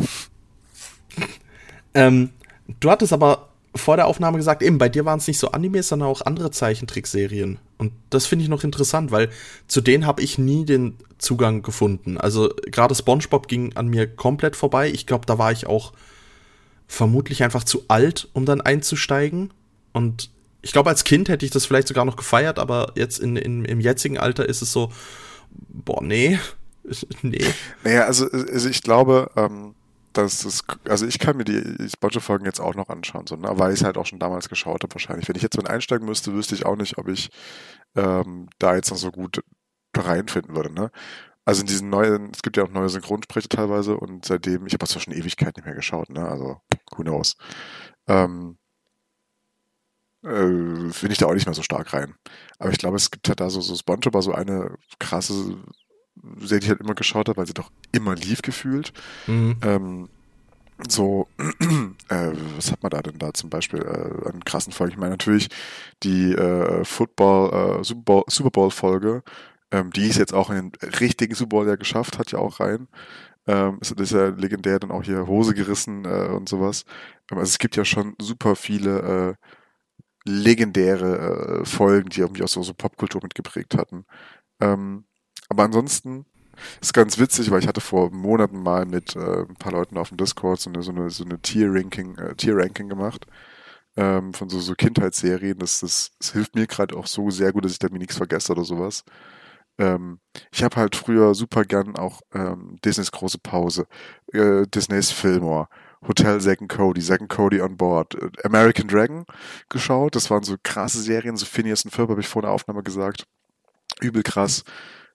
Du hattest aber vor der Aufnahme gesagt, eben, bei dir waren es nicht so Animes, sondern auch andere Zeichentrickserien. Und das finde ich noch interessant, weil zu denen habe ich nie den Zugang gefunden. Also gerade SpongeBob ging an mir komplett vorbei. Ich glaube, da war ich auch vermutlich einfach zu alt, um dann einzusteigen. Und ich glaube, als Kind hätte ich das vielleicht sogar noch gefeiert, aber jetzt im jetzigen Alter ist es so, nee. Naja, also ich glaube, also ich kann mir die SpongeBob-Folgen jetzt auch noch anschauen, so, ne? Weil ich es halt auch schon damals geschaut habe wahrscheinlich. Wenn ich jetzt einsteigen müsste, wüsste ich auch nicht, ob ich da jetzt noch so gut reinfinden würde, ne? Also in diesen es gibt ja auch neue Synchronsprecher teilweise und seitdem, ich habe das schon Ewigkeit nicht mehr geschaut, ne? Also, who knows. Finde ich da auch nicht mehr so stark rein. Aber ich glaube, es gibt halt da so SpongeBob, so eine krasse Serie, die ich halt immer geschaut habe, weil sie doch immer lief gefühlt. Was hat man da denn da zum Beispiel an krassen Folgen? Ich meine natürlich die Super Bowl Folge, die ist jetzt auch in den richtigen Super Bowl ja geschafft, hat ja auch rein. Ist ja legendär dann auch hier Hose gerissen und sowas. Also es gibt ja schon super viele legendäre Folgen, die irgendwie auch so Popkultur mitgeprägt hatten. Aber ansonsten ist ganz witzig, weil ich hatte vor Monaten mal mit ein paar Leuten auf dem Discord so eine Tier-Ranking gemacht von so Kindheitsserien. Das hilft mir gerade auch so sehr gut, dass ich da mir nichts vergesse oder sowas. Ich habe halt früher super gern auch Disneys große Pause, Disneys Fillmore, Hotel Zack and Cody on Board, American Dragon geschaut. Das waren so krasse Serien, so Phineas und Ferb, habe ich vor der Aufnahme gesagt. Übel krass.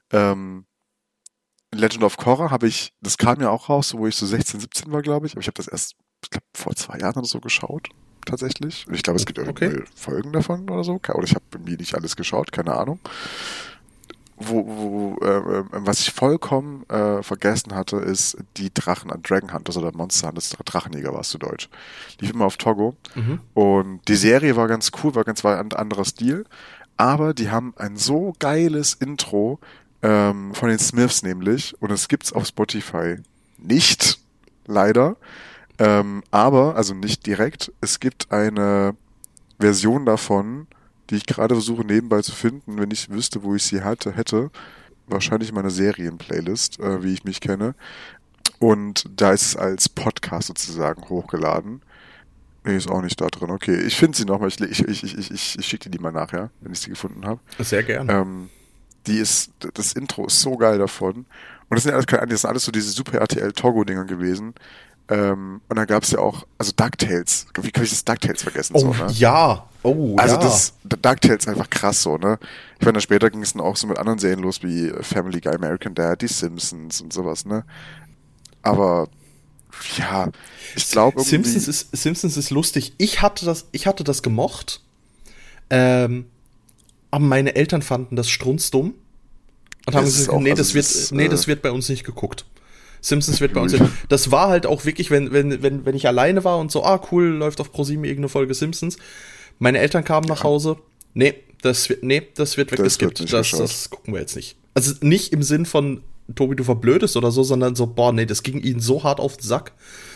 Legend of Korra das kam ja auch raus, wo ich so 16, 17 war, glaube ich. Aber ich habe das erst, vor 2 Jahren oder so geschaut, tatsächlich. Und ich glaube, es gibt irgendwelche Folgen davon oder so. Oder ich habe irgendwie nicht alles geschaut, keine Ahnung. Was ich vollkommen vergessen hatte, ist die Dragon Hunters oder Monster Hunters, Drachenjäger war es zu Deutsch. Lief immer auf Togo. Mhm. Und die Serie war ganz cool, war ein anderer Stil. Aber die haben ein so geiles Intro von den Smiths nämlich. Und es gibt's auf Spotify nicht, leider. Aber, also nicht direkt, es gibt eine Version davon, die ich gerade versuche nebenbei zu finden, wenn ich wüsste, wo ich sie hätte. Wahrscheinlich meine Serien-Playlist, wie ich mich kenne. Und da ist es als Podcast sozusagen hochgeladen. Nee, ist auch nicht da drin. Okay, ich finde sie nochmal. Ich schicke dir die mal nachher, wenn ich sie gefunden habe. Sehr gerne. Das Intro ist so geil davon. Und das sind alles so diese Super RTL Togo-Dinger gewesen. Und dann gab's ja auch, also DuckTales. Wie kann ich das DuckTales vergessen? Oh, so, ne? ja. Oh, Also ja. DuckTales ist einfach krass so, ne? Ich meine, später ging es dann auch so mit anderen Serien los, wie Family Guy, American Dad, die Simpsons und sowas, ne? Aber, ja, ich glaube irgendwie... Simpsons ist lustig. Ich hatte das gemocht. Aber meine Eltern fanden das strunzdumm. Und haben gesagt, das wird bei uns nicht geguckt. Simpsons wird bei uns nicht. Das war halt auch wirklich, wenn ich alleine war und so, cool, läuft auf ProSieben irgendeine Folge Simpsons. Meine Eltern kamen nach Hause. Das wird weggeskippt. Das gucken wir jetzt nicht. Also nicht im Sinn von, Tobi, du verblödest oder so, sondern so, das ging ihnen so hart auf den Sack.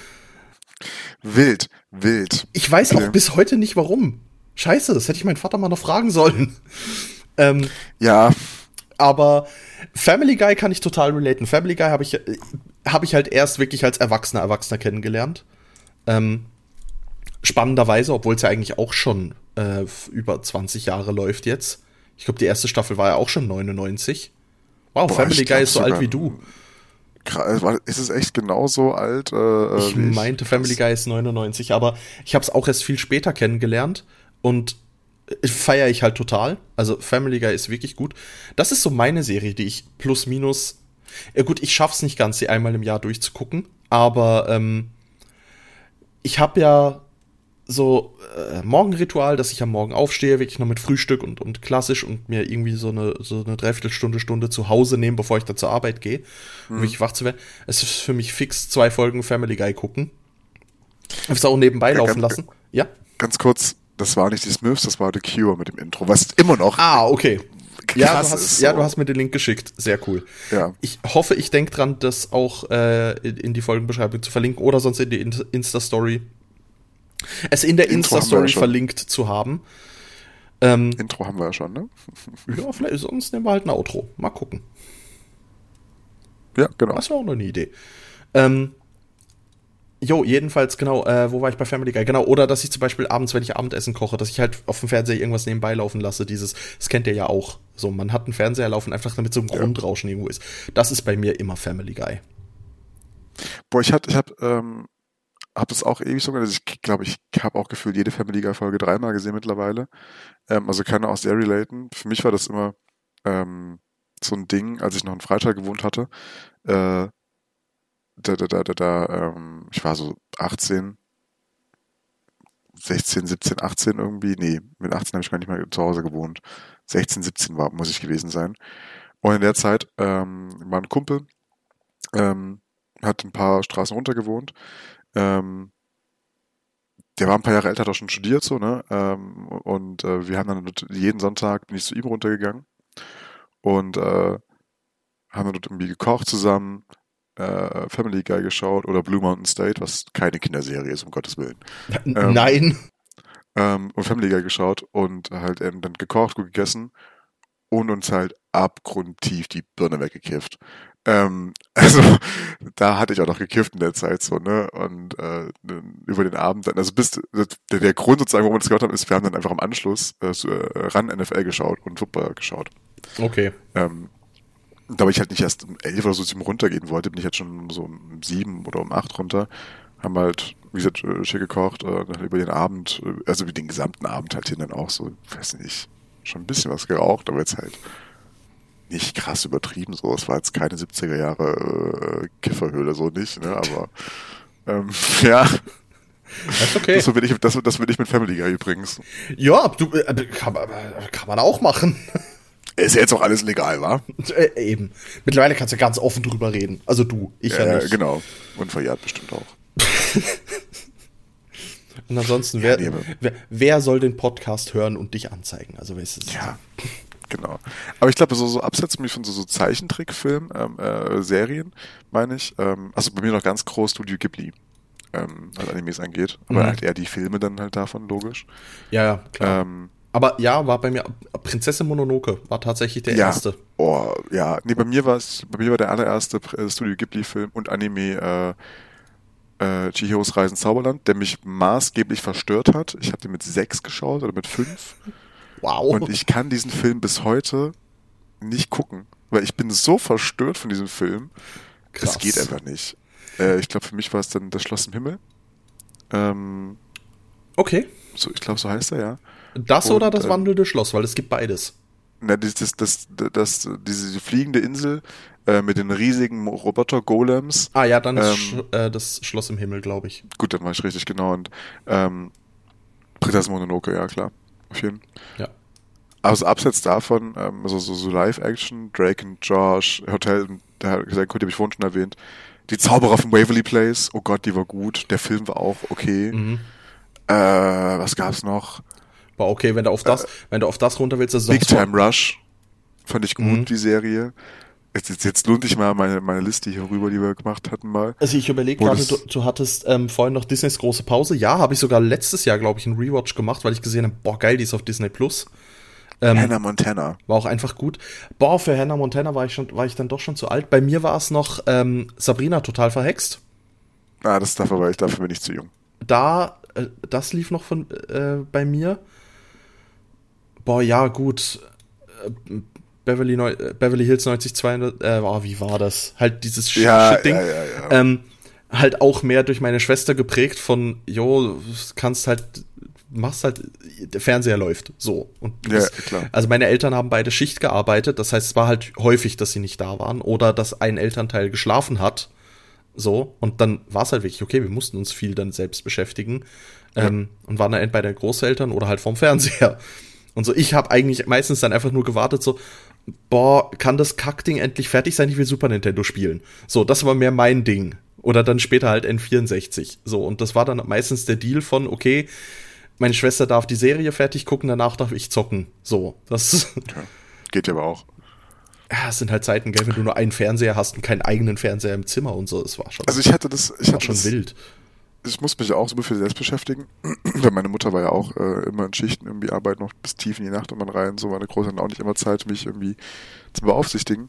Wild. Ich weiß auch bis heute nicht, warum. Scheiße, das hätte ich meinen Vater mal noch fragen sollen. Ja. Aber Family Guy kann ich total relaten. Family Guy habe ich halt erst wirklich als Erwachsener kennengelernt. Spannenderweise, obwohl es ja eigentlich auch schon über 20 Jahre läuft jetzt. Ich glaube, die erste Staffel war ja auch schon 99. Wow, Family Guy ist so alt wie du. Ist es echt genauso alt? Ich meinte, Family Guy ist 99, aber ich habe es auch erst viel später kennengelernt und feiere ich halt total. Also Family Guy ist wirklich gut. Das ist so meine Serie, die ich plus minus... gut, ich schaff's nicht ganz, sie einmal im Jahr durchzugucken, aber ich habe ja so Morgenritual, dass ich am Morgen aufstehe, wirklich noch mit Frühstück und klassisch und mir irgendwie so eine Dreiviertelstunde zu Hause nehme, bevor ich dann zur Arbeit gehe, um wirklich wach zu werden. Es ist für mich fix 2 Folgen Family Guy gucken. Ich habe es auch nebenbei laufen lassen. Ja? Ganz kurz, das war nicht die Smiths, das war The Cure mit dem Intro, was immer noch okay. krass ist. Du hast mir den Link geschickt. Sehr cool. Ja. Ich hoffe, ich denke dran, das auch in die Folgenbeschreibung zu verlinken oder sonst in die Insta-Story. Es in der Insta-Story verlinkt zu haben. Intro haben wir ja schon, ne? Ja, vielleicht, sonst nehmen wir halt ein Outro. Mal gucken. Ja, genau. Das war auch noch eine Idee. Jedenfalls, genau, wo war ich bei Family Guy? Genau, oder dass ich zum Beispiel abends, wenn ich Abendessen koche, dass ich halt auf dem Fernseher irgendwas nebenbei laufen lasse. Das kennt ihr ja auch. So, man hat einen Fernseher laufen, einfach damit so ein Grundrauschen irgendwo ist. Das ist bei mir immer Family Guy. Boah, ich hab das auch ewig sogar, also ich glaube, ich habe auch gefühlt jede Family Guy Folge 3-mal gesehen mittlerweile. Also kann auch sehr relaten. Für mich war das immer so ein Ding, als ich noch in Freital gewohnt hatte. Ich war so 16, 17, 18 irgendwie. Nee, mit 18 habe ich gar nicht mehr zu Hause gewohnt. 16, 17 muss ich gewesen sein. Und in der Zeit war ein Kumpel, hat ein paar Straßen runter gewohnt. Der war ein paar Jahre älter, hat auch schon studiert, so, ne? Wir haben dann jeden Sonntag bin ich zu ihm runtergegangen und haben dann dort irgendwie gekocht zusammen, Family Guy geschaut oder Blue Mountain State, was keine Kinderserie ist, um Gottes Willen. Nein. Und Family Guy geschaut und halt dann gekocht, gut gegessen und uns halt abgrundtief die Birne weggekifft. Also da hatte ich auch noch gekifft in der Zeit so, ne? Und über den Abend dann, also der Grund sozusagen, warum wir das gemacht haben, ist, wir haben dann einfach am Anschluss ran NFL geschaut und Football geschaut. Okay. Da ich halt nicht erst um 11 oder so zu ihm runtergehen wollte, bin ich halt schon so um 7 oder um 8 runter. Haben halt, wie gesagt, schick gekocht, über den Abend, also über den gesamten Abend halt hin dann auch so, weiß nicht, schon ein bisschen was geraucht, aber jetzt halt nicht krass übertrieben, so. Es war jetzt keine 70er Jahre Kifferhöhle, so nicht, ne, aber ja. Das ist okay. Das will ich mit Family Guy übrigens. Ja, kann man auch machen. Ist ja jetzt auch alles legal, wa? Eben. Mittlerweile kannst du ja ganz offen drüber reden. Also du, ich ja nicht. Genau. Und verjährt bestimmt auch. Und ansonsten, wer soll den Podcast hören und dich anzeigen? Also, wer ist es? Ja, genau. Aber ich glaube, so abseits von so Zeichentrickfilmen, Serien, meine ich, also bei mir noch ganz groß Studio Ghibli, was Animes angeht. Aber halt eher die Filme dann halt davon, logisch. Ja, klar. Aber ja, war bei mir Prinzessin Mononoke, war tatsächlich der erste. Oh, ja. Nee, bei mir war der allererste Studio Ghibli-Film und Anime, Chihiros Reisen ins Zauberland, der mich maßgeblich verstört hat. Ich habe den mit 6 geschaut oder mit 5. Wow. Und ich kann diesen Film bis heute nicht gucken, weil ich bin so verstört von diesem Film. Krass. Es geht einfach nicht. Ich glaube, für mich war es dann Das Schloss im Himmel. Okay. So, ich glaube, so heißt er, ja. Das oder das wandelnde Schloss, weil es gibt beides. Na, diese fliegende Insel mit den riesigen Roboter-Golems. Ah ja, dann das Schloss im Himmel, glaube ich. Gut, dann war ich richtig, genau. Und Prinzessin Mononoke, ja klar. Auf jeden Fall. Ja. Also abseits davon, also so Live-Action, Drake und Josh, Hotel, der habe ich vorhin schon erwähnt. Die Zauberer von Waverly Place, oh Gott, die war gut. Der Film war auch okay. Was gab's noch? War okay, wenn du auf das runter willst, das ist Big Time Rush fand ich gut, die Serie. Jetzt lohnt sich mal meine Liste hier rüber, die wir gemacht hatten mal. Also ich überlege gerade, du hattest vorhin noch Disneys große Pause. Ja, habe ich sogar letztes Jahr, glaube ich, einen Rewatch gemacht, weil ich gesehen habe, boah, geil, die ist auf Disney Plus. Hannah Montana. War auch einfach gut. Boah, für Hannah Montana war ich dann doch schon zu alt. Bei mir war es noch Sabrina total verhext. Ah, dafür bin ich zu jung. Das lief noch bei mir. Boah, ja, gut. Beverly Hills 90200, wie war das? Halt dieses Shit-Ding. Ja. Halt auch mehr durch meine Schwester geprägt von, machst halt, der Fernseher läuft, so. Und klar. Also meine Eltern haben beide Schicht gearbeitet, das heißt, es war halt häufig, dass sie nicht da waren oder dass ein Elternteil geschlafen hat, so. Und dann war es halt wirklich, okay, wir mussten uns viel dann selbst beschäftigen und waren dann entweder bei den Großeltern oder halt vorm Fernseher. Und so, ich habe eigentlich meistens dann einfach nur gewartet, so, boah, kann das Kackding endlich fertig sein? Ich will Super Nintendo spielen. So, das war mehr mein Ding. Oder dann später halt N64. So, und das war dann meistens der Deal von, okay, meine Schwester darf die Serie fertig gucken, danach darf ich zocken. So, das geht ja aber auch. Ja, es sind halt Zeiten, gell, wenn du nur einen Fernseher hast und keinen eigenen Fernseher im Zimmer und so, das war schon. Also ich hatte schon wild. Ich musste mich ja auch so viel selbst beschäftigen, weil meine Mutter war ja auch immer in Schichten irgendwie arbeiten, noch bis tief in die Nacht und man rein, so meine Großeltern auch nicht immer Zeit, mich irgendwie zu beaufsichtigen.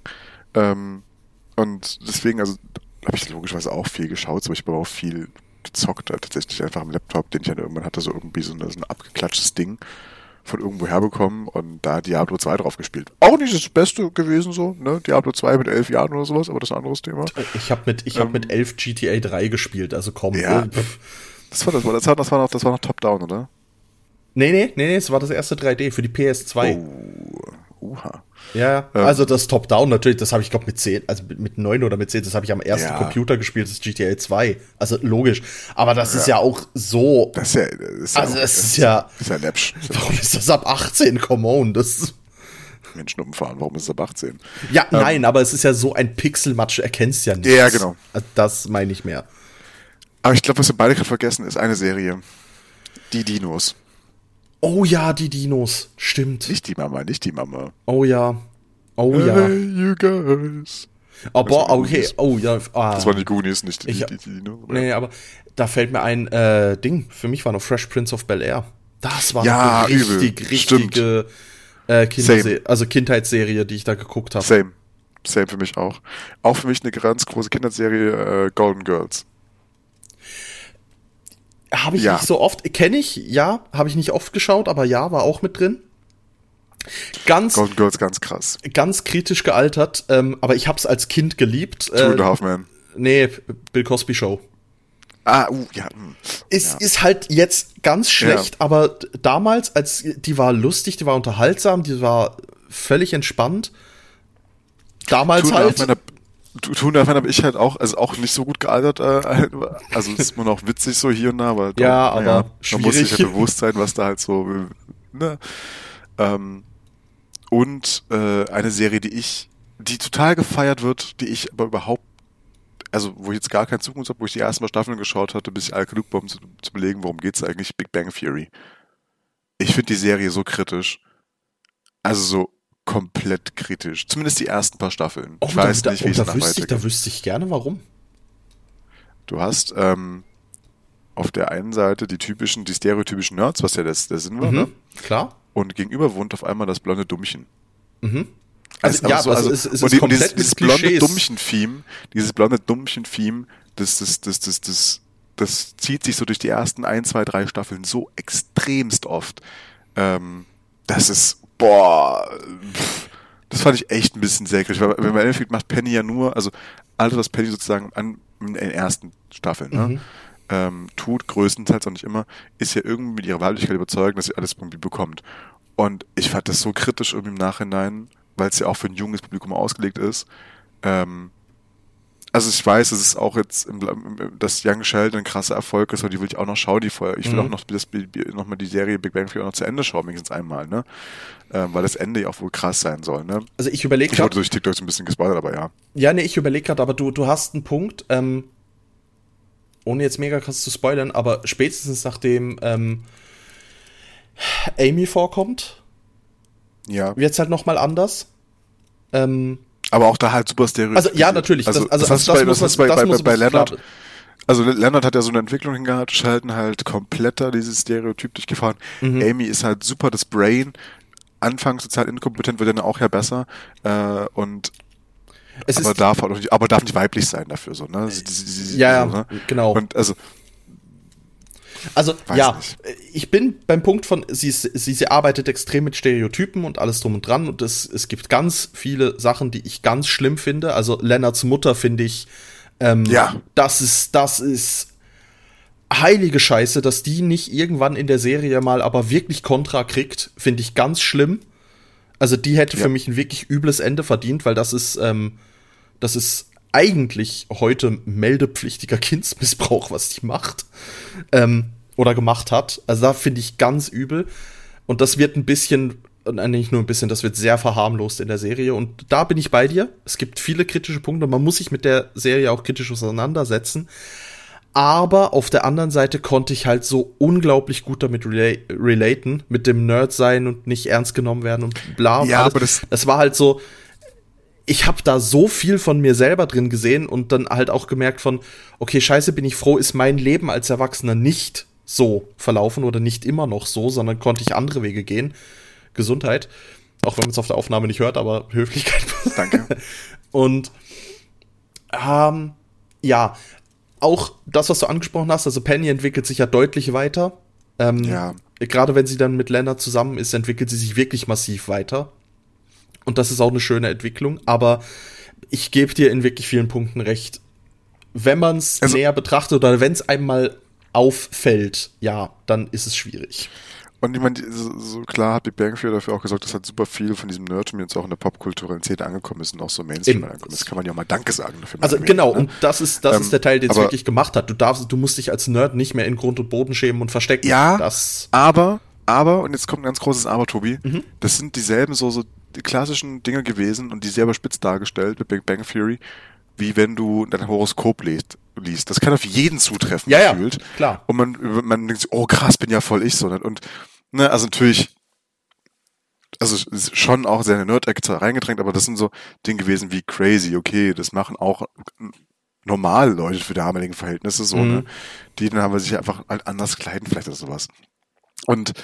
Und deswegen, also habe ich logischerweise auch viel geschaut, aber ich habe auch viel gezockt, halt tatsächlich einfach am Laptop, den ich dann irgendwann hatte, so irgendwie so ein abgeklatschtes Ding von irgendwo herbekommen und da Diablo 2 drauf gespielt. Auch nicht das Beste gewesen so, ne? Diablo 2 mit 11 Jahren oder sowas, aber das ist ein anderes Thema. Ich hab mit 11 GTA 3 gespielt, also komm. Ja, das war noch Top-Down, oder? Nee, es war das erste 3D für die PS2. Oha. Ja, also das Top-Down natürlich, das habe ich glaube mit 10, also mit 9 oder mit 10, das habe ich am ersten Computer gespielt, das GTA 2. Also logisch, aber das ist ja auch so. Das ist ja läppsch. Warum ist das ab 18? Come on, das Menschen umfahren, warum ist es ab 18? Ja, nein, aber es ist ja so ein Pixelmatsch, erkennst ja nichts. Ja, genau. Also das meine ich mehr. Aber ich glaube, was wir beide gerade vergessen, ist eine Serie. Die Dinos. Oh ja, die Dinos. Stimmt. Nicht die Mama. Oh ja. Hey, you guys. Oh, boah, okay. Oh ja. Das war die Goonies, nicht die Dinos. Nee, aber da fällt mir ein Ding. Für mich war noch Fresh Prince of Bel-Air. Das war eine richtige Kindheitsserie, die ich da geguckt habe. Same für mich auch. Auch für mich eine ganz große Kindheitsserie, Golden Girls. Habe ich nicht so oft, kenne ich, ja, habe ich nicht oft geschaut, aber ja, war auch mit drin. Golden Girls, ganz krass. Ganz kritisch gealtert, aber ich habe es als Kind geliebt. Two and a Half Men. Nee, Bill Cosby Show. Ja. Ist halt jetzt ganz schlecht, aber damals, die war lustig, die war unterhaltsam, die war völlig entspannt. Damals Two and a Half Men habe ich halt auch, also auch nicht so gut gealtert, also ist man auch witzig so hier und da, aber aber man muss sich ja bewusst sein, was da halt so, ne? Und eine Serie, die total gefeiert wird, die ich aber überhaupt, also wo ich jetzt gar keinen Zukunft habe, wo ich die ersten paar Staffeln geschaut hatte, bis ich alt genug war, um zu belegen, worum geht's eigentlich, Big Bang Theory. Ich finde die Serie so kritisch. Also so komplett kritisch. Zumindest die ersten paar Staffeln. Oh, ich weiß nicht, wie es danach weitergeht. Da wüsste ich gerne, warum. Du hast auf der einen Seite die stereotypischen Nerds, was ja der Sinn war, ne? Klar. Und gegenüber wohnt auf einmal das blonde Dummchen. Also ja, so, es ist komplett dieses blonde Dummchen-Theme, das zieht sich so durch die ersten 1, 2, 3 Staffeln so extremst oft. Das ist, das fand ich echt ein bisschen sehr kritisch, weil im Endeffekt macht Penny ja nur, also alles, was Penny sozusagen in den ersten Staffeln, ne? Tut, größtenteils auch nicht immer, ist ja irgendwie mit ihrer Weiblichkeit überzeugt, dass sie alles irgendwie bekommt. Und ich fand das so kritisch irgendwie im Nachhinein, weil es ja auch für ein junges Publikum ausgelegt ist. Also ich weiß, es ist auch jetzt, dass Young Sheldon ein krasser Erfolg ist, aber die will ich auch noch schauen, die Folge. Ich will auch noch mal die Serie Big Bang Theory auch noch zu Ende schauen, wenigstens einmal, ne? Weil das Ende ja auch wohl krass sein soll, ne? Also ich überlege gerade. Ich wurde durch TikTok so ein bisschen gespoilert, aber ja. Ja, nee, ich überlege gerade, aber du hast einen Punkt, ohne jetzt mega krass zu spoilern, aber spätestens nachdem Amy vorkommt, wird's halt nochmal anders. Aber auch da halt super stereotyp. Also ja, natürlich. Das muss bei Leonard. Also Leonard hat ja so eine Entwicklung hingehabt, Sheldon halt kompletter dieses Stereotyp durchgefahren. Amy ist halt super das Brain. Anfangs total inkompetent, wird dann auch ja besser. Aber darf nicht weiblich sein dafür, so, ne? Ja, so, ne? Genau. Und also ja, nicht. Ich bin beim Punkt von, sie arbeitet extrem mit Stereotypen und alles drum und dran und es gibt ganz viele Sachen, die ich ganz schlimm finde. Also Leonards Mutter finde ich, das ist heilige Scheiße, dass die nicht irgendwann in der Serie mal aber wirklich Kontra kriegt, finde ich ganz schlimm. Also die hätte für mich ein wirklich übles Ende verdient, weil das ist eigentlich heute meldepflichtiger Kindsmissbrauch, was die macht. Oder gemacht hat. Also da finde ich ganz übel. Und das wird ein bisschen, nicht nur ein bisschen, das wird sehr verharmlost in der Serie. Und da bin ich bei dir. Es gibt viele kritische Punkte. Man muss sich mit der Serie auch kritisch auseinandersetzen. Aber auf der anderen Seite konnte ich halt so unglaublich gut damit relaten, mit dem Nerd sein und nicht ernst genommen werden und bla. Ja, alles. aber das war halt so, ich habe da so viel von mir selber drin gesehen und dann halt auch gemerkt von, okay, scheiße, bin ich froh, ist mein Leben als Erwachsener nicht so verlaufen oder nicht immer noch so, sondern konnte ich andere Wege gehen. Gesundheit. Auch wenn man es auf der Aufnahme nicht hört, aber Höflichkeit. Danke. Und ja, auch das, was du angesprochen hast, also Penny entwickelt sich ja deutlich weiter. Gerade wenn sie dann mit Leonard zusammen ist, entwickelt sie sich wirklich massiv weiter. Und das ist auch eine schöne Entwicklung. Aber ich gebe dir in wirklich vielen Punkten recht. Wenn man es näher betrachtet oder wenn es einem mal auffällt, ja, dann ist es schwierig. Und ich meine, so klar hat Big Bang Theory dafür auch gesorgt, dass halt super viel von diesem Nerdtum jetzt auch in der popkulturellen Szene angekommen ist und auch so Mainstream angekommen ist. Das kann man ja auch mal Danke sagen dafür. Also genau, und das ist der Teil, den es wirklich gemacht hat. Du musst dich als Nerd nicht mehr in Grund und Boden schämen und verstecken. Ja, aber, und jetzt kommt ein ganz großes Aber, Tobi, das sind dieselben so die klassischen Dinge gewesen und die sehr überspitzt dargestellt mit Big Bang Theory, wie wenn du dein Horoskop liest. Das kann auf jeden zutreffen, gefühlt. Ja, klar. Und man denkt sich, oh krass, bin ja voll ich so. Und ne, also natürlich, also ist schon auch sehr eine Nerd-Ecke reingedrängt, aber das sind so Dinge gewesen wie crazy, okay, das machen auch normale Leute für damaligen Verhältnisse so, ne? Die dann haben wir sich einfach halt anders kleiden vielleicht oder sowas. Und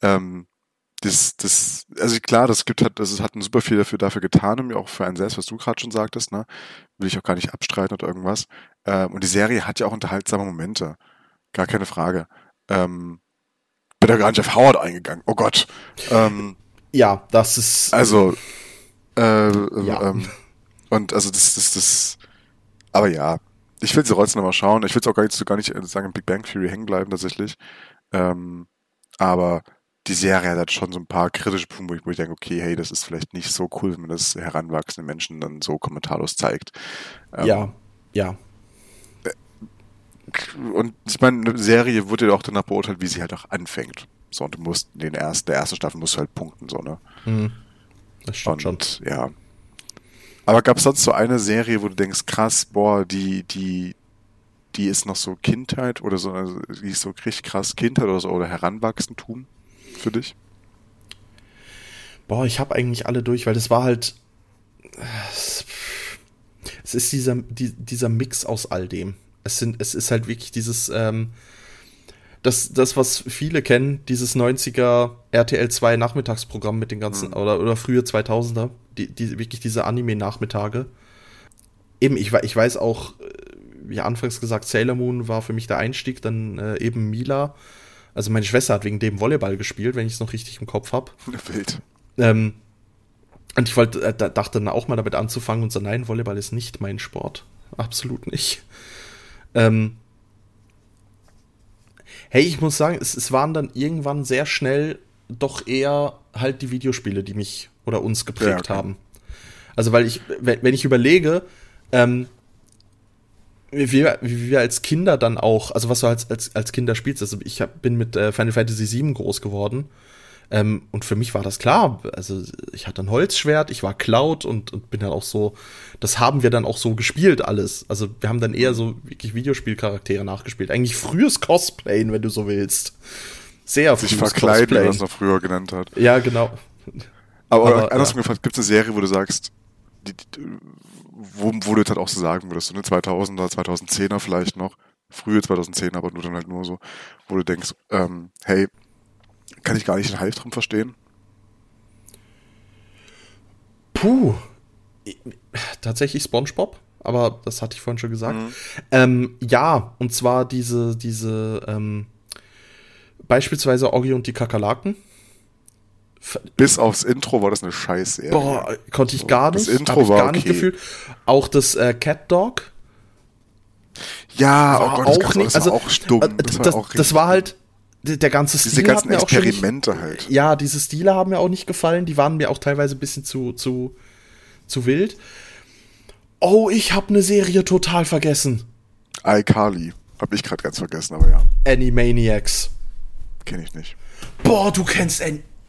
also klar, das hat super viel dafür getan, und auch für einen selbst, was du gerade schon sagtest, ne? Will ich auch gar nicht abstreiten oder irgendwas. Und die Serie hat ja auch unterhaltsame Momente. Gar keine Frage. Bin da gar nicht auf Howard eingegangen. Oh Gott. Ja, das ist. Also, ja. Und also das. Aber ja, ich will sie trotzdem nochmal schauen. Ich will es auch gar nicht sagen, in Big Bang Theory hängen bleiben tatsächlich. Aber die Serie hat schon so ein paar kritische Punkte, wo ich denke, okay, hey, das ist vielleicht nicht so cool, wenn man das heranwachsenden Menschen dann so kommentarlos zeigt. Ja. Und ich meine, eine Serie wurde ja auch danach beurteilt, wie sie halt auch anfängt. So, und du musst der ersten Staffel musst du halt punkten, so, ne? Das stimmt schon. Ja. Aber gab es sonst so eine Serie, wo du denkst, krass, boah, die ist noch so Kindheit oder so, also die ist so richtig krass Kindheit oder so, oder Heranwachsentum für dich? Boah, ich habe eigentlich alle durch, weil das war halt, es ist dieser Mix aus all dem. Es ist halt wirklich dieses, das, was viele kennen, dieses 90er RTL 2 Nachmittagsprogramm mit den ganzen, oder frühe 2000er, wirklich diese Anime-Nachmittage. Eben, ich weiß auch, wie anfangs gesagt, Sailor Moon war für mich der Einstieg, dann eben Mila. Also meine Schwester hat wegen dem Volleyball gespielt, wenn ich es noch richtig im Kopf habe. Wild. Und ich dachte dann auch mal damit anzufangen und so, nein, Volleyball ist nicht mein Sport. Absolut nicht. Hey, ich muss sagen, es waren dann irgendwann sehr schnell doch eher halt die Videospiele, die mich oder uns geprägt haben. Also weil wenn ich überlege, wie wir als Kinder dann auch, also was du als Kinder spielst, also ich bin mit Final Fantasy VII groß geworden, und für mich war das klar, also ich hatte ein Holzschwert, ich war Cloud und bin dann auch so, das haben wir dann auch so gespielt alles, also wir haben dann eher so wirklich Videospielcharaktere nachgespielt, eigentlich frühes Cosplayen, wenn du so willst, sehr frühes Sich verkleiden, wie man es noch früher genannt hat. Ja, genau. Aber andersrum gefragt, gibt es eine Serie, wo du sagst, wo du jetzt halt auch so sagen würdest, so eine 2000er, 2010er vielleicht noch, frühe 2010er, aber nur dann halt nur so, wo du denkst, hey, kann ich gar nicht den Hype drum verstehen? Puh. Tatsächlich SpongeBob, aber das hatte ich vorhin schon gesagt. Ja, und zwar diese beispielsweise Oggi und die Kakerlaken. Bis aufs Intro war das eine Scheißserie. Boah, konnte ich gar nicht. Das Intro war gar nicht gefühlt. Auch das Cat Dog. Ja, war oh Gott, auch nicht. Das war auch stumm. Das war halt der ganze Stil. Diese ganzen hat mir Experimente auch schon halt. Ja, diese Stile haben mir auch nicht gefallen. Die waren mir auch teilweise ein bisschen zu wild. Oh, ich habe eine Serie total vergessen. iCarly. Hab ich gerade ganz vergessen, aber ja. Animaniacs. Kenn ich nicht. Boah, du kennst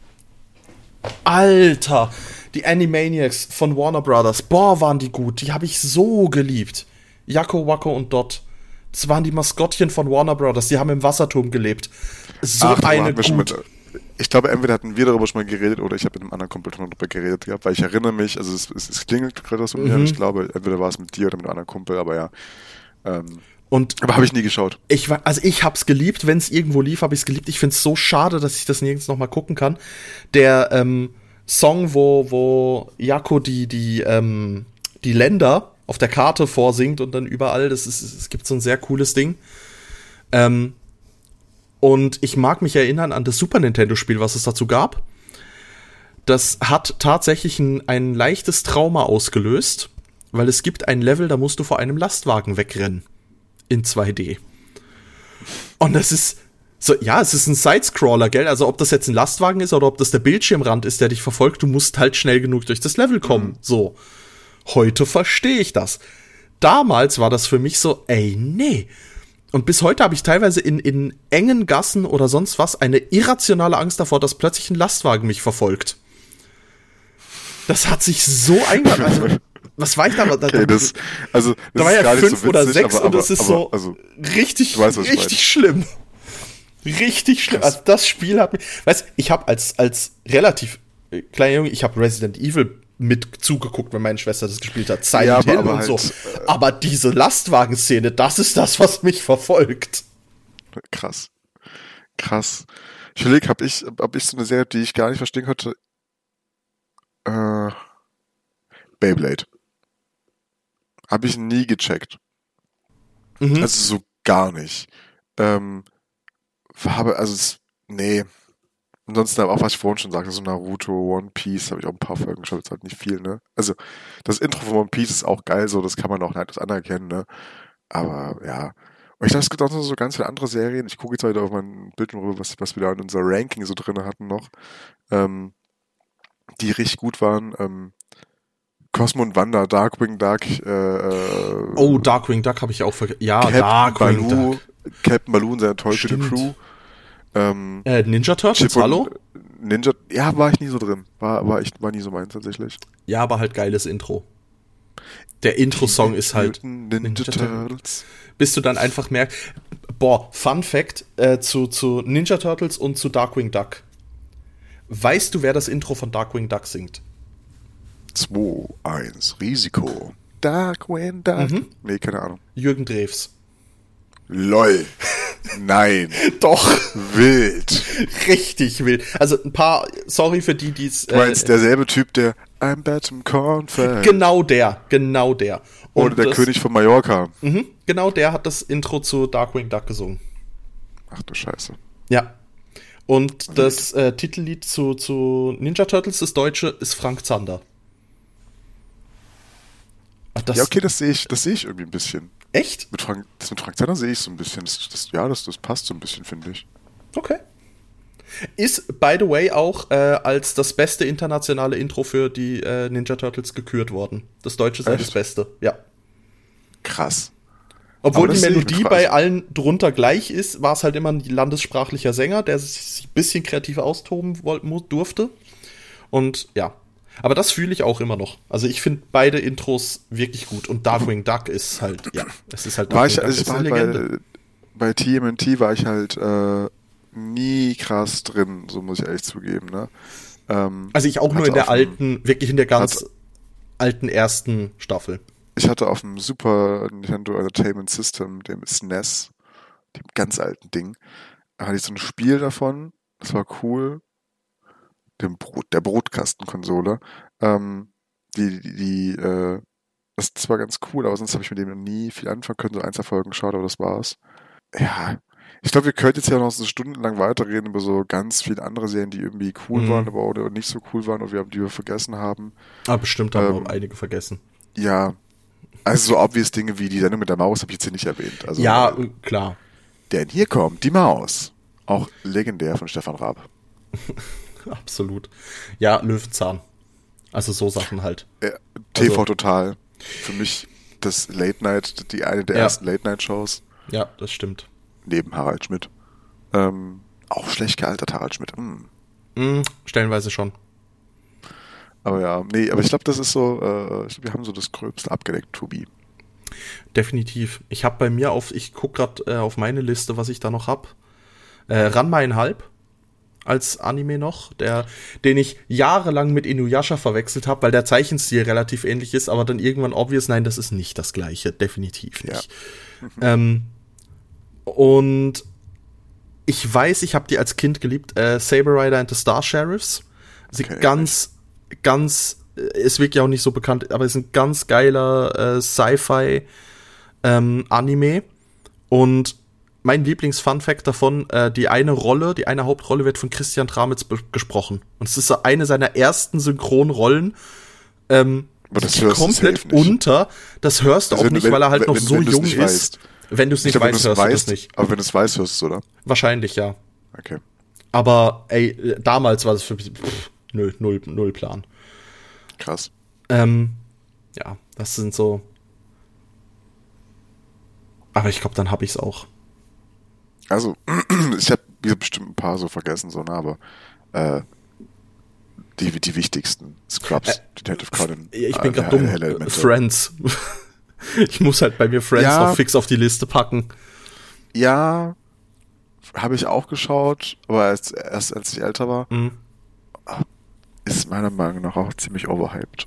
Alter, die Animaniacs von Warner Brothers. Boah, waren die gut. Die habe ich so geliebt. Jacko, Wacko und Dot. Das waren die Maskottchen von Warner Brothers. Die haben im Wasserturm gelebt. So eine gut. Ich glaube, entweder hatten wir darüber schon mal geredet oder ich habe mit einem anderen Kumpel schon darüber geredet gehabt, weil ich erinnere mich, also es klingelt gerade was von mir. Ich glaube, entweder war es mit dir oder mit einem anderen Kumpel, aber ja. Aber habe ich nie geschaut. Ich hab's geliebt, wenn es irgendwo lief, habe ich es geliebt. Ich find's so schade, dass ich das nirgends noch mal gucken kann. Der Song, wo Jacko die Länder auf der Karte vorsingt und dann überall, es gibt so ein sehr cooles Ding. Und ich mag mich erinnern an das Super Nintendo-Spiel, was es dazu gab. Das hat tatsächlich ein leichtes Trauma ausgelöst, weil es gibt ein Level, da musst du vor einem Lastwagen wegrennen. In 2D. Und das ist so, ja, es ist ein Sidescroller, gell? Also ob das jetzt ein Lastwagen ist oder ob das der Bildschirmrand ist, der dich verfolgt, du musst halt schnell genug durch das Level kommen. So. Heute verstehe ich das. Damals war das für mich so, ey, nee. Und bis heute habe ich teilweise in engen Gassen oder sonst was eine irrationale Angst davor, dass plötzlich ein Lastwagen mich verfolgt. Das hat sich so also, was war ich da? Okay, das da war ja 5 oder 6 und das ist so richtig schlimm. Richtig schlimm. Also das Spiel hat mich, weißt, ich habe als relativ kleiner Junge, ich habe Resident Evil mit zugeguckt, wenn meine Schwester das gespielt hat. Silent Hill und so. Aber diese Lastwagen-Szene, das ist das, was mich verfolgt. Krass. Ich überlege, hab ich so eine Serie, die ich gar nicht verstehen konnte? Beyblade. Habe ich nie gecheckt. Also so gar nicht. Nee. Ansonsten auch, was ich vorhin schon sagte, so Naruto, One Piece, habe ich auch ein paar Folgen geschaut, ist halt nicht viel, ne? Also, das Intro von One Piece ist auch geil, so, das kann man auch nicht anerkennen, ne? Aber, ja. Und ich glaube, es gibt auch noch so ganz viele andere Serien. Ich gucke jetzt wieder auf mein Bildschirm rüber, was wir da in unser Ranking so drin hatten noch, die richtig gut waren. Cosmo und Wanda, Darkwing Duck. Darkwing Duck habe ich auch vergessen. Ja, Darkwing Duck. Captain Baloo und seine tollste Crew. Ninja Turtles, hallo? Ninja, ja, war ich nie so drin. War nie so meins tatsächlich. Ja, aber halt geiles Intro. Der Intro-Song ist halt Ninja Turtles. Bis du dann einfach merkst, Fun Fact zu Ninja Turtles und zu Darkwing Duck. Weißt du, wer das Intro von Darkwing Duck singt? 2, 1, Risiko. Darkwing Duck. Nee, keine Ahnung. Jürgen Drews. LOL. Nein. Doch. Wild. Richtig wild. Also ein paar, sorry für die, es... Du meinst derselbe Typ, der I'm Batum Cornflakes. Genau der. Oder der König von Mallorca. Genau der hat das Intro zu Darkwing Duck gesungen. Ach du Scheiße. Ja. Und das Titellied zu Ninja Turtles, das Deutsche, ist Frank Zander. Ja, okay, das sehe ich irgendwie ein bisschen. Echt? Mit Frank Zander sehe ich so ein bisschen. Das passt so ein bisschen, finde ich. Okay. Ist, by the way, auch als das beste internationale Intro für die Ninja Turtles gekürt worden. Das Deutsche sei das Beste, ja. Krass. Obwohl die Melodie bei allen drunter gleich ist, war es halt immer ein landessprachlicher Sänger, der sich ein bisschen kreativ austoben durfte. Und ja. Aber das fühle ich auch immer noch. Also ich finde beide Intros wirklich gut. Und Darkwing Duck ist halt, ja, es ist halt Darkwing Duck, ist eine Legende. Bei TMNT war ich halt nie krass drin, so muss ich ehrlich zugeben. Ne? Also ich auch nur in der wirklich in der ganz alten ersten Staffel. Ich hatte auf dem Super Nintendo Entertainment System, dem SNES, dem ganz alten Ding, hatte ich so ein Spiel davon, das war cool, der Brotkastenkonsole. Das war ganz cool, aber sonst habe ich mit dem noch nie viel anfangen können, so Einzelfolgen geschaut, aber das war's. Ja, ich glaube, wir können jetzt ja noch so stundenlang weiterreden über so ganz viele andere Serien, die irgendwie cool waren, aber oder nicht so cool waren oder die wir vergessen haben. Ah, bestimmt haben wir einige vergessen. Ja, also so obvious Dinge wie die Sendung mit der Maus habe ich jetzt hier nicht erwähnt. Also, ja, klar. Denn hier kommt die Maus. Auch legendär von Stefan Raab. Absolut. Ja, Löwenzahn. Also so Sachen halt. TV Total. Für mich das Late Night, eine der ersten Late Night Shows. Ja, das stimmt. Neben Harald Schmidt. Auch schlecht gealtert Harald Schmidt. Stellenweise schon. Aber ja, nee, aber ich glaube, das ist so, wir haben so das Gröbste abgedeckt, Tobi. Definitiv. Ich habe bei mir ich gucke gerade auf meine Liste, was ich da noch habe. Ranma 1,5 als Anime noch, den ich jahrelang mit Inuyasha verwechselt habe, weil der Zeichenstil relativ ähnlich ist, aber dann irgendwann obvious, nein, das ist nicht das Gleiche, definitiv nicht. Ja. Und ich weiß, ich habe die als Kind geliebt, Saber Rider and the Star Sheriffs. Also okay, ganz, ist wirklich auch nicht so bekannt, aber ist ein ganz geiler Sci-Fi Anime. Und mein Lieblings-Fun-Fact davon, die eine Hauptrolle wird von Christian Tramitz gesprochen. Und es ist eine seiner ersten Synchronrollen. Aber das hörst komplett unter. Das hörst du auch nicht, weil er halt noch so jung ist. Wenn du es nicht weißt, hörst du das nicht. Aber wenn du es weißt, hörst du es, oder? Wahrscheinlich, ja. Okay. Aber, damals war das für mich null Plan. Krass. Ja, das sind so. Aber ich glaube, dann habe ich es auch. Also, ich habe bestimmt ein paar so vergessen, so, aber die wichtigsten. Scrubs, Detective Conan. Ich bin gerade dumm. Friends. Ich muss halt bei mir Friends noch fix auf die Liste packen. Ja, habe ich auch geschaut, aber erst als ich älter war, ist meiner Meinung nach auch ziemlich overhyped.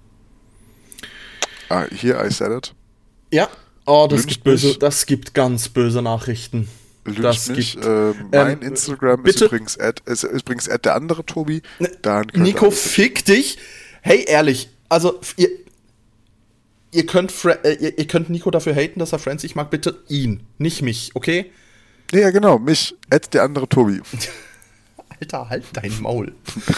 Hier, I said it. Ja, das gibt ganz böse Nachrichten. Mein Instagram ist übrigens der andere Tobi. Nico, fick dich. Hey, ehrlich, also ihr könnt Nico dafür haten, dass er Friends, ich mag bitte ihn, nicht mich, okay? Ja, genau, mich, der andere Tobi. Alter, halt dein Maul.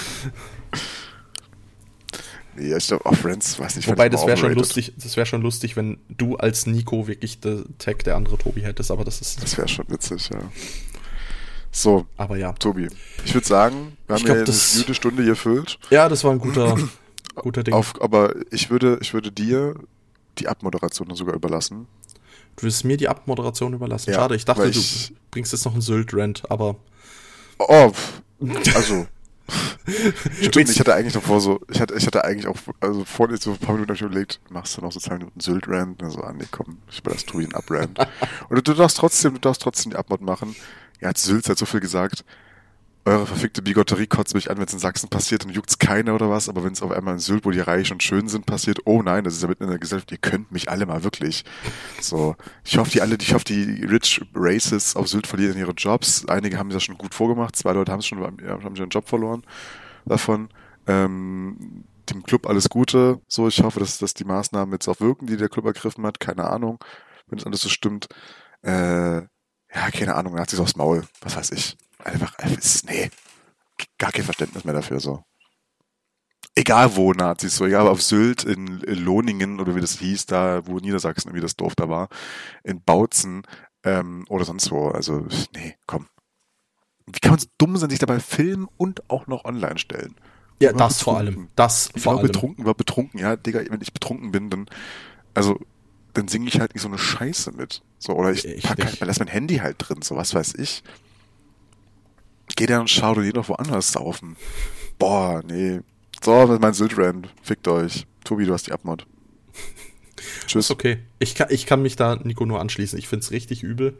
Nee, ich glaube, auch Friends, weiß nicht. Wobei, das wäre schon lustig, wenn du als Nico wirklich der andere Tobi hättest, aber das wäre schon witzig, ja. So, aber ja. Tobi, ich würde sagen, wir haben eine gute Stunde gefüllt. Ja, das war ein guter Ding. Aber ich würde dir die Abmoderation sogar überlassen. Du würdest mir die Abmoderation überlassen? Ja, schade, ich dachte, du bringst jetzt noch einen Sylt-Rant, aber... Oh, also... Stimmt, ich hatte eigentlich noch vor so, ich hatte eigentlich auch, also vor so ein paar Minuten habe ich überlegt, machst du noch so 2 Minuten Sylt-Rand? Also, nee, komm, ich überlasse Tobi einen Up-Rand. Und du darfst trotzdem die Abmod machen. Ja, hat Sylt hat so viel gesagt. Eure verfickte Bigotterie kotzt mich an, wenn es in Sachsen passiert, dann juckt's keiner oder was, aber wenn es auf einmal in Sylt, wo die reich und schön sind, passiert, oh nein, das ist ja mitten in der Gesellschaft, ihr könnt mich alle mal wirklich. So, ich hoffe, die Rich Races auf Sylt verlieren ihre Jobs. Einige haben das schon gut vorgemacht, 2 Leute haben schon ihren Job verloren davon. Dem Club alles Gute. So, ich hoffe, dass die Maßnahmen jetzt auch wirken, die der Club ergriffen hat. Keine Ahnung, wenn das alles so stimmt. Ja, keine Ahnung, Nazis aufs Maul, was weiß ich. Einfach, nee, gar kein Verständnis mehr dafür, so. Egal wo Nazis, so, egal auf Sylt, in Lohningen oder wie das hieß, da, wo Niedersachsen irgendwie das Dorf da war, in Bautzen, oder sonst wo, also, nee, komm. Wie kann man so dumm sein, sich dabei filmen und auch noch online stellen? Ja, das vor allem. Ich war betrunken, ja, Digga, wenn ich betrunken bin, dann singe ich halt nicht so eine Scheiße mit. So, oder ich lass mein Handy halt drin, so, was weiß ich. Geh da und schau dir doch woanders saufen. Boah, nee. So, das ist mein Sylt-Rand. Fickt euch. Tobi, du hast die Abmod. Tschüss. Ist okay. Ich kann mich da Nico nur anschließen. Ich find's richtig übel.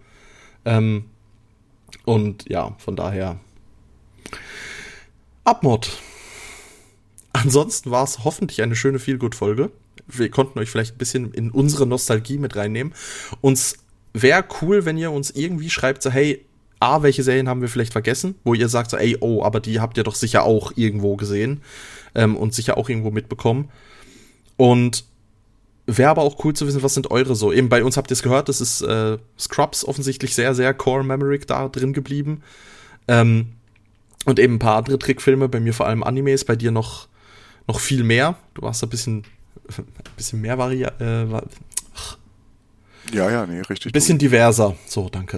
Und ja, von daher Abmod. Ansonsten war es hoffentlich eine schöne Feel-Good-Folge. Wir konnten euch vielleicht ein bisschen in unsere Nostalgie mit reinnehmen. Uns wäre cool, wenn ihr uns irgendwie schreibt, so hey, welche Serien haben wir vielleicht vergessen, wo ihr sagt so, ey, oh, aber die habt ihr doch sicher auch irgendwo gesehen und sicher auch irgendwo mitbekommen. Und wäre aber auch cool zu wissen, was sind eure so. Eben bei uns habt ihr es gehört, das ist Scrubs offensichtlich sehr, sehr Core-Memoric da drin geblieben. Und eben ein paar andere Trickfilme, bei mir vor allem Animes, bei dir noch viel mehr. Du hast ein bisschen mehr Ja, nee, richtig. Ein bisschen diverser. So, danke.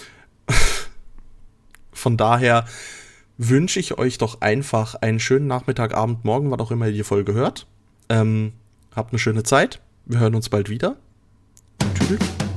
Von daher wünsche ich euch doch einfach einen schönen Nachmittag, Abend, Morgen, was auch immer ihr die Folge hört. Habt eine schöne Zeit. Wir hören uns bald wieder. Tschüss.